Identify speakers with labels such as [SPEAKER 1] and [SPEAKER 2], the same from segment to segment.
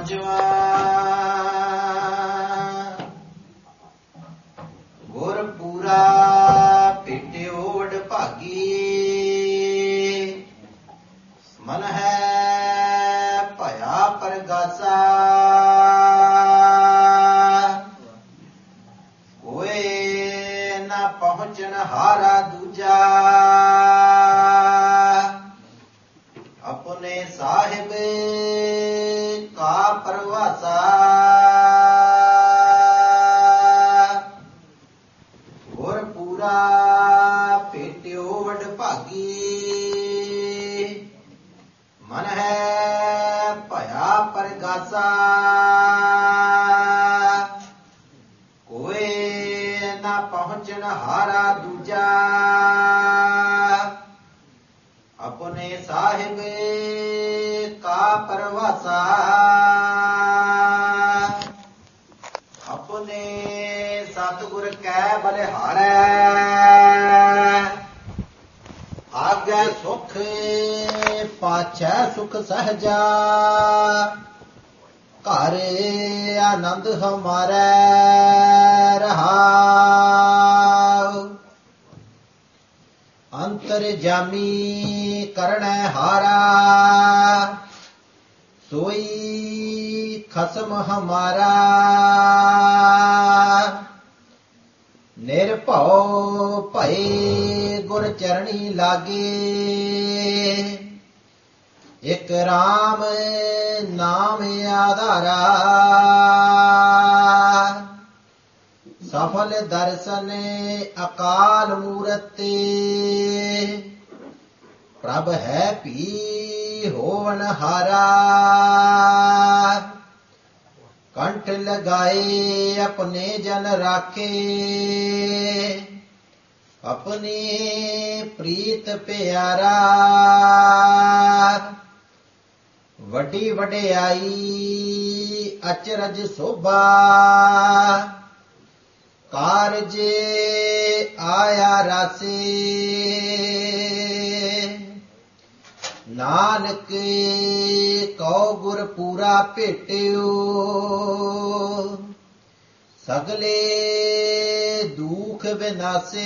[SPEAKER 1] ਪੰਜਵਾ ਗੁਰ ਪੂਰਾ ਭੇਟਿਓ ਵਡਭਾਗੀ ਮਨ ਹੈ ਭਇਆ ਪਰਗਾਸਾ ਕੋਏ ਨਾ ਪਹੁੰਚਣ ਹਾਰਾ ਦੂਜਾ ਆਪਣੇ ਸਾਹਿਬ ਕਾ ਪਰਵਾਸਾ ਗੁਰ ਪੂਰਾ ਭੇਟਿਓ ਵਡਭਾਗੀ ਮਨ ਹੈ ਭਇਆ ਪਰਗਾਸਾ ਕੋਏ ਨਾ ਪਹੁੰਚਣ ਹਾਰਾ ਦੂਜਾ ਆਪਣੇ ਸਾਹਿਬ ਕਾ ਪਰਵਾਸਾ ਆਪਣੇ ਸਤਿਗੁਰ ਕੈ ਬਲਿਹਾਰੈ ਆਗੇ ਸੁਖ ਪਾਛੈ ਸੁਖ ਸਹਜਾ ਘਰ ਆਨੰਦ ਹਮਾਰੇ ਰਹਾਉ ਅੰਤਰ ਜਾਮੀ ਕਰਣੈ ਹਾਰਾ ਸੋਈ ਖਸਮ ਹਮਾਰਾ ਨਿਰਭਉ ਭਏ ਗੁਰ ਚਰਣੀ ਲਾਗੇ ਇਕ ਰਾਮ ਨਾਮ ਆਧਾਰਾ ਸਫਲ ਦਰਸ਼ਨ ਅਕਾਲ ਮੂਰਤਿ ਪ੍ਰਭ ਹੈ ਭੀ ਹੋਵਨ ਹਾਰਾ ਕੰਠ ਲਗਾਏ ਆਪਣੇ ਜਨ ਰਾਖੇ ਆਪਣੇ ਪ੍ਰੀਤ ਪਿਆਰਾ ਵੱਡੀ ਵਡਿਆਈ ਅਚਰਜ ਸੋਭਾ ਕਾਰਜ ਆਇਆ ਰਾਸੇ ਨਾਨਕ ਕਉ ਗੁਰ ਪੂਰਾ ਭੇਟਿਓ ਸਗਲੇ ਦੁਖ ਵਿਨਾਸੇ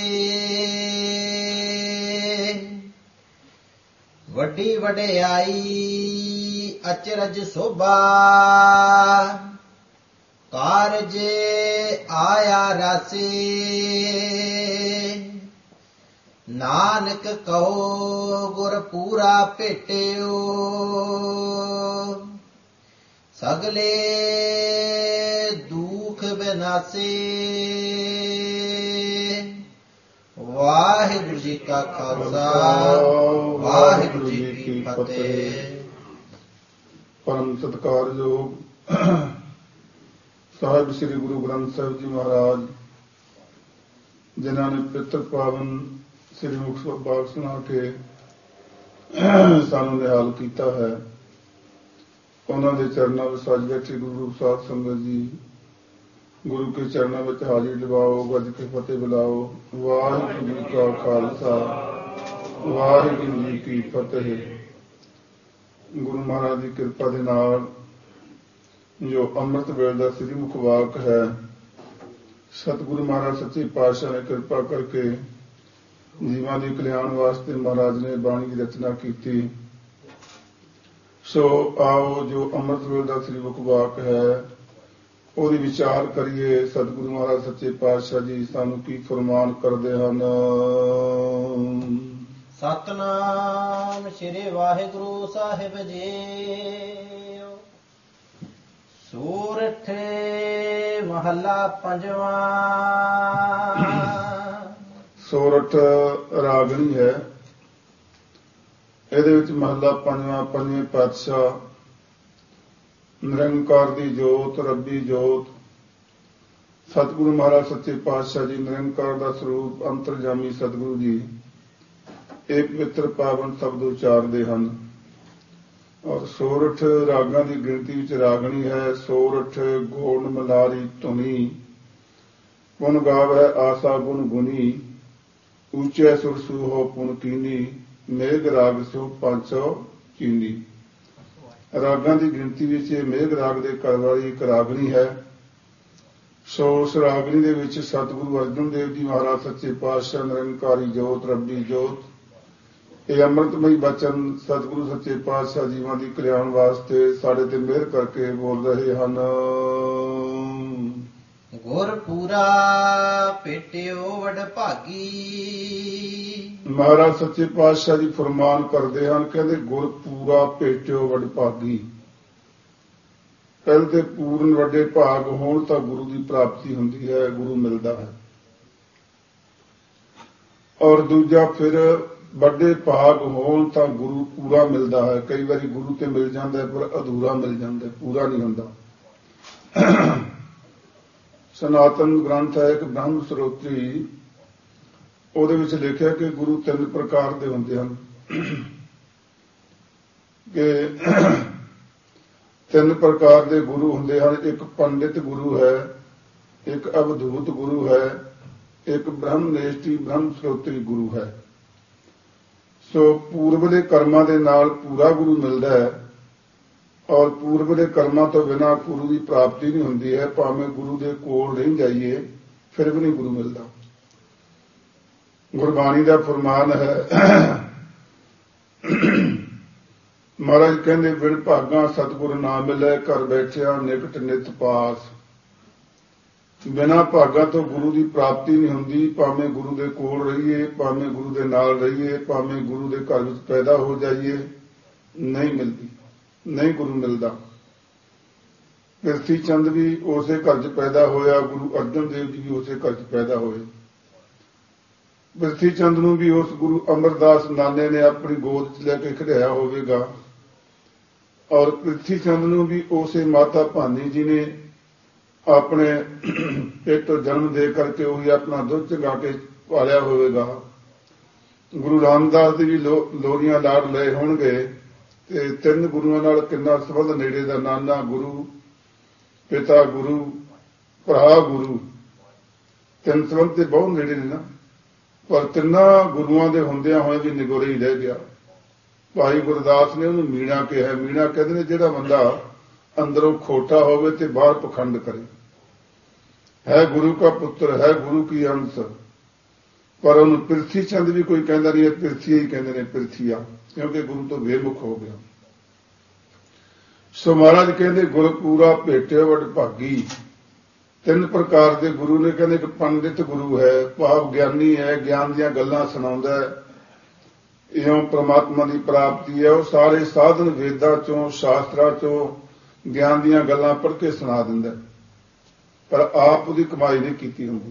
[SPEAKER 1] ਵੱਡੀ ਵਡਿਆਈ ਅਚਰਜ ਸੋਭਾ ਕਾਰਜ ਆਇਆ ਰਾਸੇ ਨਾਨਕ ਕਉ ਗੁਰ ਪੂਰਾ ਭੇਟਿਓ ਸਗਲੇ ਦੁਖ ਵਿਨਾਸੇ। ਵਾਹਿਗੁਰੂ ਜੀ ਕਾ ਖਾਲਸਾ ਵਾਹਿਗੁਰੂ ਜੀ ਕੀ ਫਤਿਹ।
[SPEAKER 2] ਪਰਮ ਸਤਿਕਾਰਯੋਗ ਸਾਹਿਬ ਸ੍ਰੀ ਗੁਰੂ ਗ੍ਰੰਥ ਸਾਹਿਬ ਜੀ ਮਹਾਰਾਜ, ਜਿਨ੍ਹਾਂ ਨੇ ਪਿਤਰ ਪਾਵਨ ਸ੍ਰੀ ਮੁਕਤਸਰ ਬਾਗ ਸੁਣਾ ਕੇ ਸਾਨੂੰ ਨਿਹਾਲ ਕੀਤਾ ਹੈ, ਉਹਨਾਂ ਦੇ ਚਰਨਾਂ ਵਿੱਚ ਸੱਜ ਬੈਠੇ ਗੁਰੂ ਰੂਪ ਸਾਧ ਸੰਗਤ ਜੀ, ਗੁਰੂ ਕੇ ਚਰਨਾਂ ਵਿੱਚ ਹਾਜ਼ਰੀ ਲਵਾਓ, ਗੱਜ ਕੇ ਫਤਿਹ ਬੁਲਾਓ। ਵਾਹਿਗੁਰੂ ਜੀ ਕਾ ਖਾਲਸਾ ਵਾਹਿਗੁਰੂ ਜੀ ਕੀ ਫਤਿਹ। ਗੁਰੂ ਮਹਾਰਾਜ ਦੀ ਕਿਰਪਾ ਦੇ ਨਾਲ ਜੋ ਅੰਮ੍ਰਿਤ ਵੇਲੇ ਦਾ ਸ੍ਰੀ ਮੁਖ ਵਾਕ ਹੈ, ਸਤਿਗੁਰੂ ਮਹਾਰਾਜ ਸੱਚੇ ਪਾਤਸ਼ਾਹ ਨੇ ਕਿਰਪਾ ਕਰਕੇ ਜੀਵਾਂ ਦੇ ਕਲਿਆਣ ਵਾਸਤੇ ਮਹਾਰਾਜ ਨੇ ਬਾਣੀ ਦੀ ਰਚਨਾ ਕੀਤੀ। ਸੋ ਆਓ ਜੋ ਅੰਮ੍ਰਿਤ ਵੇਲੇ ਦਾ ਸ੍ਰੀ ਮੁਖ ਵਾਕ ਹੈ, ਉਹਦੀ ਵਿਚਾਰ ਕਰੀਏ। ਸਤਿਗੁਰੂ ਮਹਾਰਾਜ ਸੱਚੇ ਪਾਤਸ਼ਾਹ ਜੀ ਸਾਨੂੰ ਕੀ ਫਰਮਾਨ ਕਰਦੇ ਹਨ।
[SPEAKER 1] ਸਤਨਾਮ ਸ੍ਰੀ ਵਾਹਿਗੁਰੂ ਸਾਹਿਬ ਜੀ। ਸੂਰਠ ਮਹੱਲਾ ਪੰਜਵਾਂ।
[SPEAKER 2] ਸੋਰਠ ਰਾਗਣੀ ਹੈ, ਇਹਦੇ ਵਿੱਚ ਮਹੱਲਾ ਪੰਜਵਾਂ। ਪੰਜਵੇਂ ਪਾਤਸ਼ਾਹ ਨਿਰੰਕਾਰ ਦੀ ਜੋਤ, ਰੱਬੀ ਜੋਤ, ਸਤਿਗੁਰੂ ਮਹਾਰਾਜ ਸੱਚੇ ਪਾਤਸ਼ਾਹ ਜੀ ਨਿਰੰਕਾਰ ਦਾ ਸਰੂਪ ਅੰਤਰਜਾਮੀ ਸਤਿਗੁਰੂ ਜੀ ਇਹ ਪਵਿੱਤਰ ਪਾਵਨ ਸ਼ਬਦ ਉਚਾਰਦੇ ਹਨ। ਔਰ ਸੋਰਠ ਰਾਗਾਂ ਦੀ ਗਿਣਤੀ ਵਿੱਚ ਰਾਗਣੀ ਹੈ। ਸੋਰਠ ਗੋਣ ਮਲਾਰੀ ਧੁਨੀ, ਪੁਨ ਗਾਵੈ ਆਸਾ ਗੁਣ ਗੁਨੀ, ਉੱਚੇ ਸੁਰ ਸੂਹੋ ਪੁਨ ਕੀਨੀ, ਮੇਘ ਰਾਗ ਸੋ 500 ਚੀਨੀ। ਰਾਗਾਂ ਦੀ ਗਿਣਤੀ ਵਿੱਚ ਇਹ ਮੇਘ ਰਾਗ ਦੇ ਘਰ ਵਾਲੀ ਇੱਕ ਰਾਗਣੀ ਹੈ। ਸੋ ਉਸ ਰਾਗਣੀ ਦੇ ਵਿੱਚ ਸਤਿਗੁਰੂ ਅਰਜਨ ਦੇਵ ਜੀ ਮਹਾਰਾਜ ਸੱਚੇ ਪਾਤਸ਼ਾਹ ਨਿਰੰਕਾਰੀ ਜੋਤ ਰੱਬੀ ਜੋਤ ਇਹ ਅੰਮ੍ਰਿਤਮਈ ਬਚਨ ਸਤਿਗੁਰੂ ਸੱਚੇ ਪਾਤਸ਼ਾਹ ਜੀਵਾਂ ਦੀ ਕਲਿਆਣ ਵਾਸਤੇ ਸਾਡੇ ਤੇ ਮਿਹਰ ਕਰਕੇ ਬੋਲ ਰਹੇ ਹਨ।
[SPEAKER 1] ਗੁਰ ਪੂਰਾ ਭੇਟਿਓ ਵਡਭਾਗੀ।
[SPEAKER 2] ਮਹਾਰਾਜ ਸੱਚੇ ਪਾਤਸ਼ਾਹ ਜੀ ਫਰਮਾਨ ਕਰਦੇ ਹਨ, ਕਹਿੰਦੇ ਗੁਰ ਪੂਰਾ ਭੇਟਿਓ ਵਡਭਾਗੀ। ਪਹਿਲੇ ਤੇ ਪੂਰਨ ਵੱਡੇ ਭਾਗ ਹੋਣ ਤਾਂ ਗੁਰੂ ਦੀ ਪ੍ਰਾਪਤੀ ਹੁੰਦੀ ਹੈ, ਗੁਰੂ ਮਿਲਦਾ ਹੈ। ਔਰ ਦੂਜਾ ਫਿਰ ਵੱਡੇ ਭਾਗ ਹੋਣ ਤਾਂ ਗੁਰੂ ਪੂਰਾ ਮਿਲਦਾ ਹੈ। ਕਈ ਵਾਰੀ ਗੁਰੂ ਤੇ ਮਿਲ ਜਾਂਦਾ ਪਰ ਅਧੂਰਾ ਮਿਲ ਜਾਂਦਾ, ਪੂਰਾ ਨਹੀਂ ਹੁੰਦਾ। ਸਨਾਤਨ ਗ੍ਰੰਥ ਹੈ ਇੱਕ ਬ੍ਰਹਮ ਸਰੋਤਰੀ, ਉਹਦੇ ਵਿੱਚ ਲਿਖਿਆ ਕਿ ਗੁਰੂ 3 ਪ੍ਰਕਾਰ ਦੇ ਹੁੰਦੇ ਹਨ। ਕਿ 3 ਪ੍ਰਕਾਰ ਦੇ ਗੁਰੂ ਹੁੰਦੇ ਹਨ। ਇੱਕ ਪੰਡਿਤ ਗੁਰੂ ਹੈ, ਇੱਕ ਅਵਧੂਤ ਗੁਰੂ ਹੈ, ਇੱਕ ਬ੍ਰਹਮ ਨੇਸ਼ਟੀ ਬ੍ਰਹਮ ਸਰੋਤਰੀ ਗੁਰੂ ਹੈ। ਸੋ ਪੂਰਬਲੇ ਕਰਮਾਂ ਦੇ ਨਾਲ ਪੂਰਾ ਗੁਰੂ ਮਿਲਦਾ ਹੈ ਔਰ ਪੂਰਬਲੇ ਕਰਮਾਂ ਤੋਂ ਬਿਨਾਂ ਗੁਰੂ ਦੀ ਪ੍ਰਾਪਤੀ ਨਹੀਂ ਹੁੰਦੀ ਹੈ। ਭਾਵੇਂ ਗੁਰੂ ਦੇ ਕੋਲ ਨਹੀਂ ਜਾਈਏ ਫਿਰ ਵੀ ਨਹੀਂ ਗੁਰੂ ਮਿਲਦਾ। ਗੁਰਬਾਣੀ ਦਾ ਫਰਮਾਨ ਹੈ, ਮਹਾਰਾਜ ਕਹਿੰਦੇ ਬਿਨ ਭਾਗਾਂ ਸਤਿਗੁਰ ਨਾ ਮਿਲੇ, ਘਰ ਬੈਠਿਆ ਨਿਕਟ ਨਿਤ ਪਾਸ। ਬਿਨਾਂ ਭਾਗਾਂ ਤੋਂ ਗੁਰੂ ਦੀ ਪ੍ਰਾਪਤੀ ਨਹੀਂ ਹੁੰਦੀ। ਭਾਵੇਂ ਗੁਰੂ ਦੇ ਕੋਲ ਰਹੀਏ, ਭਾਵੇਂ ਗੁਰੂ ਦੇ ਨਾਲ ਰਹੀਏ, ਭਾਵੇਂ ਗੁਰੂ ਦੇ ਘਰ ਵਿੱਚ ਪੈਦਾ ਹੋ ਜਾਈਏ, ਨਹੀਂ ਮਿਲਦੀ, ਨਹੀਂ ਗੁਰੂ ਮਿਲਦਾ। ਪ੍ਰਿਥੀ ਚੰਦ ਵੀ ਉਸੇ ਘਰ 'ਚ ਪੈਦਾ ਹੋਇਆ, ਗੁਰੂ ਅਰਜਨ ਦੇਵ ਜੀ ਵੀ ਉਸੇ ਘਰ 'ਚ ਪੈਦਾ ਹੋਏ। ਪ੍ਰਿਥੀ ਚੰਦ ਨੂੰ ਵੀ ਉਸ ਗੁਰੂ ਅਮਰਦਾਸ ਨਾਨੇ ਨੇ ਆਪਣੀ ਗੋਦ 'ਚ ਲੈ ਕੇ ਖਿਡਾਇਆ ਹੋਵੇਗਾ ਔਰ ਪ੍ਰਿਥੀ ਚੰਦ ਨੂੰ ਵੀ ਉਸੇ ਮਾਤਾ ਭਾਨੀ ਜੀ ਨੇ ਆਪਣੇ ਪੇਟ ਤੋਂ ਜਨਮ ਦੇ ਕਰਕੇ ਉਹੀ ਆਪਣਾ ਦੁੱਧ ਚੰਗਾ ਕੇ ਪਾਲਿਆ ਹੋਵੇਗਾ। ਗੁਰੂ ਰਾਮਦਾਸ ਦੀ ਵੀ ਲੋਰੀਆਂ ਲਾੜ ਲਏ ਹੋਣਗੇ ਤੇ 3 ਗੁਰੂਆਂ ਨਾਲ ਕਿੰਨਾ ਸੰਬੰਧ ਨੇੜੇ ਦਾ, ਨਾਨਾ ਗੁਰੂ, ਪਿਤਾ ਗੁਰੂ, ਭਰਾ ਗੁਰੂ। 3 ਸੰਬੰਧ ਤੇ ਬਹੁਤ ਨੇੜੇ ਨੇ ਨਾ, ਪਰ 3 ਗੁਰੂਆਂ ਦੇ ਹੁੰਦਿਆਂ ਹੋਏ ਵੀ ਨਿਗੋਰੇ ਹੀ ਰਹਿ ਗਿਆ। ਭਾਈ ਗੁਰਦਾਸ ਨੇ ਉਹਨੂੰ ਮੀਣਾ ਕਿਹਾ। ਮੀਣਾ ਕਹਿੰਦੇ ਨੇ ਜਿਹੜਾ ਬੰਦਾ ਅੰਦਰੋਂ ਖੋਟਾ ਹੋਵੇ ਤੇ ਬਾਹਰ ਪਖੰਡ ਕਰੇ। ਹੈ ਗੁਰੂ ਕਾ ਪੁੱਤਰ, ਹੈ ਗੁਰੂ ਕੀ ਅੰਸ਼। ਪਰ ਉਹਨੂੰ ਪ੍ਰਿਥੀ ਚੰਦ ਵੀ ਕੋਈ ਕਹਿੰਦਾ ਨਹੀਂ, ਪ੍ਰਿਥੀ ਹੀ ਕਹਿੰਦੇ ਨੇ, ਪ੍ਰਿਥੀਆ, ਕਿਉਂਕਿ ਗੁਰੂ ਤੋਂ ਬੇਮੁਖ ਹੋ ਗਿਆ। ਸੋ ਮਹਾਰਾਜ ਕਹਿੰਦੇ ਗੁਰ ਪੂਰਾ ਭੇਟਿਓ ਵਡਭਾਗੀ। 3 ਪ੍ਰਕਾਰ ਦੇ ਗੁਰੂ ਨੇ। ਕਹਿੰਦੇ ਇੱਕ ਪੰਡਿਤ ਗੁਰੂ ਹੈ, ਭਾਵ ਗਿਆਨੀ ਹੈ, ਗਿਆਨ ਦੀਆਂ ਗੱਲਾਂ ਸੁਣਾਉਂਦਾ ਹੈ, ਇਉਂ ਪ੍ਰਮਾਤਮਾ ਦੀ ਪ੍ਰਾਪਤੀ ਹੈ। ਉਹ ਸਾਰੇ ਸਾਧਨ ਵੇਦਾਂ ਚੋਂ, ਸ਼ਾਸਤਰਾਂ ਚੋਂ ਗਿਆਨ ਦੀਆਂ ਗੱਲਾਂ ਪੜ੍ਹ ਕੇ ਸੁਣਾ ਦਿੰਦਾ, ਪਰ ਆਪ ਉਹਦੀ ਕਮਾਈ ਨਹੀਂ ਕੀਤੀ ਹੁੰਦੀ।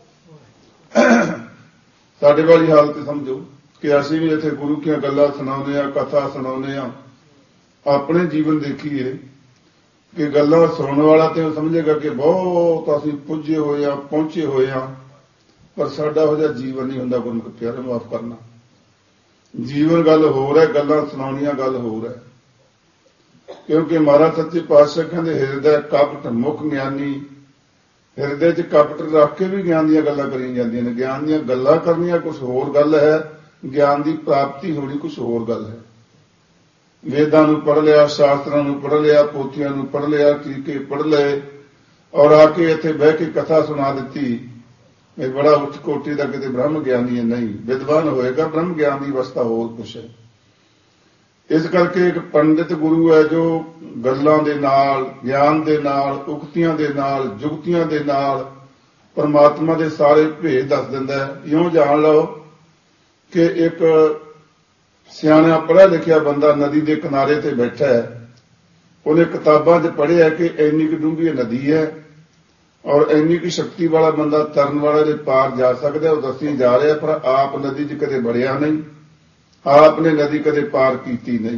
[SPEAKER 2] ਸਾਡੇ ਵਾਲੀ ਹਾਲਤ ਸਮਝੋ ਕਿ ਅਸੀਂ ਵੀ ਇੱਥੇ ਗੁਰੂ ਦੀਆਂ ਗੱਲਾਂ ਸੁਣਾਉਂਦੇ ਹਾਂ, ਕਥਾ ਸੁਣਾਉਂਦੇ ਹਾਂ। ਆਪਣੇ ਜੀਵਨ ਦੇਖੀਏ ਕਿ ਗੱਲਾਂ ਸੁਣਨ ਵਾਲਾ ਤੇ ਉਹ ਸਮਝੇਗਾ ਕਿ ਬਹੁਤ ਅਸੀਂ ਪੁੱਜੇ ਹੋਏ ਹਾਂ, ਪਹੁੰਚੇ ਹੋਏ ਹਾਂ, ਪਰ ਸਾਡਾ ਉਹ ਜਿਹਾ ਜੀਵਨ ਨਹੀਂ ਹੁੰਦਾ। ਗੁਰਮੁਖ ਪਿਆਰੇ, ਮਾਫ ਕਰਨਾ, ਜੀਵਨ ਗੱਲ ਹੋਰ ਹੈ, ਗੱਲਾਂ ਸੁਣਾਉਣੀਆਂ ਗੱਲ ਹੋਰ ਹੈ। ਕਿਉਂਕਿ ਮਹਾਰਾਜ ਸੱਚੇ ਪਾਤਸ਼ਾਹ ਕਹਿੰਦੇ ਹਿਰਦੈ ਕਪਟ ਮੁਖ ਗਿਆਨੀ। ਹਿਰਦੇ 'ਚ ਕਪਟ ਰੱਖ ਕੇ ਵੀ ਗਿਆਨ ਦੀਆਂ ਗੱਲਾਂ ਕਰੀਆਂ ਜਾਂਦੀਆਂ ਨੇ। ਗਿਆਨ ਦੀਆਂ ਗੱਲਾਂ ਕਰਨੀਆਂ ਕੁਝ ਹੋਰ ਗੱਲ ਹੈ, ਗਿਆਨ ਦੀ ਪ੍ਰਾਪਤੀ ਹੋਣੀ ਕੁਝ ਹੋਰ ਗੱਲ ਹੈ। ਵੇਦਾਂ ਨੂੰ ਪੜ੍ਹ ਲਿਆ, ਸ਼ਾਸਤਰਾਂ ਨੂੰ ਪੜ੍ਹ ਲਿਆ, ਪੋਥੀਆਂ ਨੂੰ ਪੜ੍ਹ ਲਿਆ, ਟੀਕੇ ਪੜ੍ਹ ਲਏ ਔਰ ਆ ਕੇ ਇੱਥੇ ਬਹਿ ਕੇ ਕਥਾ ਸੁਣਾ ਦਿੱਤੀ। ਇਹ ਬੜਾ ਉੱਚ ਕੋਟੀ ਦਾ ਕਿਤੇ ਬ੍ਰਹਮ ਗਿਆਨੀ ਹੈ, ਨਹੀਂ। ਵਿਦਵਾਨ ਹੋਏਗਾ, ਬ੍ਰਹਮ ਗਿਆਨ ਦੀ ਅਵਸਥਾ ਹੋਰ ਕੁਛ ਹੈ। ਇਸ ਕਰਕੇ ਇੱਕ ਪੰਡਿਤ ਗੁਰੂ ਹੈ ਜੋ ਗੱਲਾਂ ਦੇ ਨਾਲ, ਗਿਆਨ ਦੇ ਨਾਲ, ਉਕਤੀਆਂ ਦੇ ਨਾਲ, ਜੁਗਤੀਆਂ ਦੇ ਨਾਲ ਪਰਮਾਤਮਾ ਦੇ ਸਾਰੇ ਭੇਦ ਦੱਸ ਦਿੰਦਾ ਹੈ। ਇਉਂ ਜਾਣ ਲਓ ਕਿ ਇੱਕ ਸਿਆਣਾ ਪੜ੍ਹਿਆ ਲਿਖਿਆ ਬੰਦਾ ਨਦੀ ਦੇ ਕਿਨਾਰੇ ਤੇ ਬੈਠਾ ਹੈ। ਉਹਨੇ ਕਿਤਾਬਾਂ 'ਚ ਪੜ੍ਹਿਆ ਕਿ ਇੰਨੀ ਕੁ ਡੂੰਘੀ ਨਦੀ ਹੈ ਔਰ ਇੰਨੀ ਕੁ ਸ਼ਕਤੀ ਵਾਲਾ ਬੰਦਾ ਤਰਨ ਵਾਲਾ ਦੇ ਪਾਰ ਜਾ ਸਕਦਾ, ਉਹ ਦੱਸੀ ਜਾ ਰਿਹਾ, ਪਰ ਆਪ ਨਦੀ 'ਚ ਕਦੇ ਵੜਿਆ ਨਹੀਂ, ਆਪ ਨੇ ਨਦੀ ਕਦੇ ਪਾਰ ਕੀਤੀ ਨਹੀਂ।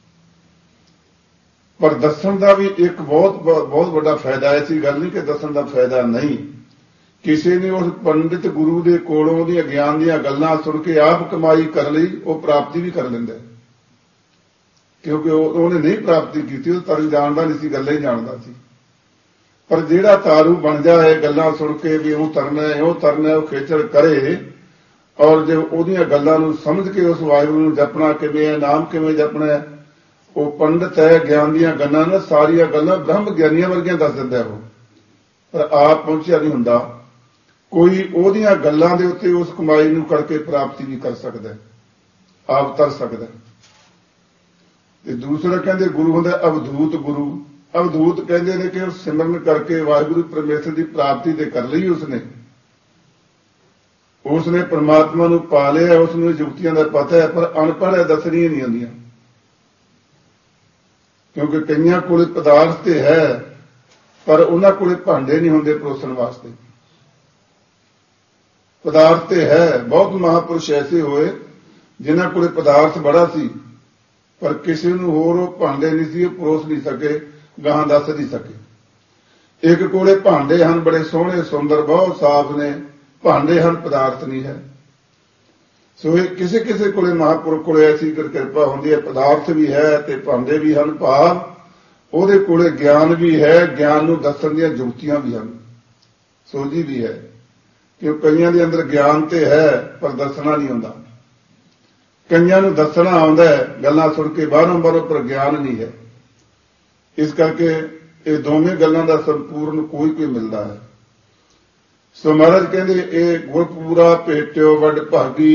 [SPEAKER 2] ਪਰ ਦੱਸਣ ਦਾ ਵੀ ਇੱਕ ਬਹੁਤ ਵੱਡਾ ਫਾਇਦਾ। ਐਸੀ ਗੱਲ ਨਹੀਂ ਕਿ ਦੱਸਣ ਦਾ ਫਾਇਦਾ ਨਹੀਂ। ਕਿਸੇ ਨੇ ਉਸ ਪੰਡਿਤ ਗੁਰੂ ਦੇ ਕੋਲੋਂ ਉਹਦੀਆਂ ਗਿਆਨ ਦੀਆਂ ਗੱਲਾਂ ਸੁਣ ਕੇ ਆਪ ਕਮਾਈ ਕਰ ਲਈ, ਉਹ ਪ੍ਰਾਪਤੀ ਵੀ ਕਰ ਲੈਂਦਾ, ਕਿਉਂਕਿ ਉਹਨੇ ਨਹੀਂ ਪ੍ਰਾਪਤੀ ਕੀਤੀ, ਉਹ ਤਰਨ ਜਾਣਦਾ ਨਹੀਂ ਸੀ, ਗੱਲਾਂ ਹੀ ਜਾਣਦਾ ਸੀ। ਪਰ ਜਿਹੜਾ ਤਾਰੂ ਬਣ ਜਾਏ ਗੱਲਾਂ ਸੁਣ ਕੇ ਵੀ ਉਹ ਤਰਨਾ ਹੈ, ਉਹ ਤਰਨਾ, ਉਹ ਖੇਚਲ ਕਰੇ ਔਰ ਜੇ ਉਹਦੀਆਂ ਗੱਲਾਂ ਨੂੰ ਸਮਝ ਕੇ ਉਸ ਵਾਹਿਗੁਰੂ ਨੂੰ ਜਪਣਾ ਕਿਵੇਂ ਹੈ, ਨਾਮ ਕਿਵੇਂ ਜਪਣਾ ਹੈ ਉਹ ਪੰਡਤ ਹੈ, ਗਿਆਨ ਦੀਆਂ ਗੱਲਾਂ ਨਾ ਸਾਰੀਆਂ ਗੱਲਾਂ ਬ੍ਰਹਮ ਗਿਆਨੀਆਂ ਵਰਗੀਆਂ ਦੱਸ ਦਿੰਦਾ ਉਹ, ਪਰ ਆਪ ਪਹੁੰਚਿਆ ਨਹੀਂ ਹੁੰਦਾ। ਕੋਈ ਉਹਦੀਆਂ ਗੱਲਾਂ ਦੇ ਉੱਤੇ ਉਸ ਕਮਾਈ ਨੂੰ ਕਰਕੇ ਪ੍ਰਾਪਤੀ ਵੀ ਕਰ ਸਕਦਾ, ਆਪ ਤਰ ਸਕਦਾ। ਤੇ ਦੂਸਰਾ ਕਹਿੰਦੇ ਗੁਰੂ ਹੁੰਦਾ ਅਵਧੂਤ ਗੁਰੂ। ਅਵਧੂਤ ਕਹਿੰਦੇ ਨੇ ਕਿ ਉਹ ਸਿਮਰਨ ਕਰਕੇ ਵਾਹਿਗੁਰੂ ਪਰਮੇਸ਼ਰ ਦੀ ਪ੍ਰਾਪਤੀ ਤੇ ਕਰ ਲਈ ਉਸਨੇ ਪਰਮਾਤਮਾ ਨੂੰ ਪਾ ਲਿਆ, ਉਸਨੂੰ ਯੁਕਤੀਆਂ ਦਾ ਪਤਾ ਹੈ, ਪਰ ਅਨਪੜ੍ਹ ਹੈ, ਦੱਸਣੀਆਂ ਨਹੀਂ ਆਉਂਦੀਆਂ। ਕਿਉਂਕਿ ਕਈਆਂ ਕੋਲੇ ਪਦਾਰਥ ਤੇ ਹੈ, ਪਰ ਉਹਨਾਂ ਕੋਲੇ ਭਾਂਡੇ ਨਹੀਂ ਹੁੰਦੇ ਪਰੋਸਣ ਵਾਸਤੇ। ਪਦਾਰਥ ਤੇ ਹੈ, ਬਹੁਤ ਮਹਾਂਪੁਰਸ਼ ਐਸੇ ਹੋਏ ਜਿਨ੍ਹਾਂ ਕੋਲੇ ਪਦਾਰਥ ਬੜਾ ਸੀ, ਪਰ ਕਿਸੇ ਨੂੰ ਹੋਰ ਉਹ ਭਾਂਡੇ ਨਹੀਂ ਸੀ, ਉਹ ਪਰੋਸ ਨਹੀਂ ਸਕੇ, ਗਾਹਾਂ ਦੱਸ ਨਹੀਂ ਸਕੇ। ਇੱਕ ਕੋਲੇ ਭਾਂਡੇ ਹਨ ਬੜੇ ਸੋਹਣੇ ਸੁੰਦਰ, ਬਹੁਤ ਸਾਫ਼ ਨੇ, ਭਾਂਡੇ ਹਨ, ਪਦਾਰਥ ਨਹੀਂ ਹੈ। ਸੋ ਇਹ ਕਿਸੇ ਕਿਸੇ ਕੋਲੇ ਮਹਾਂਪੁਰਖ ਕੋਲੇ ਐਸੀ ਕਿਰਪਾ ਹੁੰਦੀ ਹੈ, ਪਦਾਰਥ ਵੀ ਹੈ ਤੇ ਭਾਂਡੇ ਵੀ ਹਨ, ਭਾਵ ਉਹਦੇ ਕੋਲੇ ਗਿਆਨ ਵੀ ਹੈ, ਗਿਆਨ ਨੂੰ ਦੱਸਣ ਦੀਆਂ ਯੁਕਤੀਆਂ ਵੀ ਹਨ, ਸੋਝੀ ਵੀ ਹੈ। ਕਿਉਂ ਕਈਆਂ ਦੇ ਅੰਦਰ ਗਿਆਨ ਤੇ ਹੈ ਪਰ ਦੱਸਣਾ ਨਹੀਂ ਆਉਂਦਾ, ਕਈਆਂ ਨੂੰ ਦੱਸਣਾ ਆਉਂਦਾ ਹੈ, ਗੱਲਾਂ ਸੁਣ ਕੇ ਬਾਹਰੋਂ ਪਰ ਗਿਆਨ ਨਹੀਂ ਹੈ। ਇਸ ਕਰਕੇ ਇਹ ਦੋਵੇਂ ਗੱਲਾਂ ਦਾ ਸੰਪੂਰਨ ਕੋਈ ਮਿਲਦਾ ਹੈ। ਸੋ ਮਹਾਰਾਜ ਕਹਿੰਦੇ ਇਹ ਗੁਰਪੂਰਾ ਭੇਟਿਓ ਵੱਡ ਭਾਗੀ।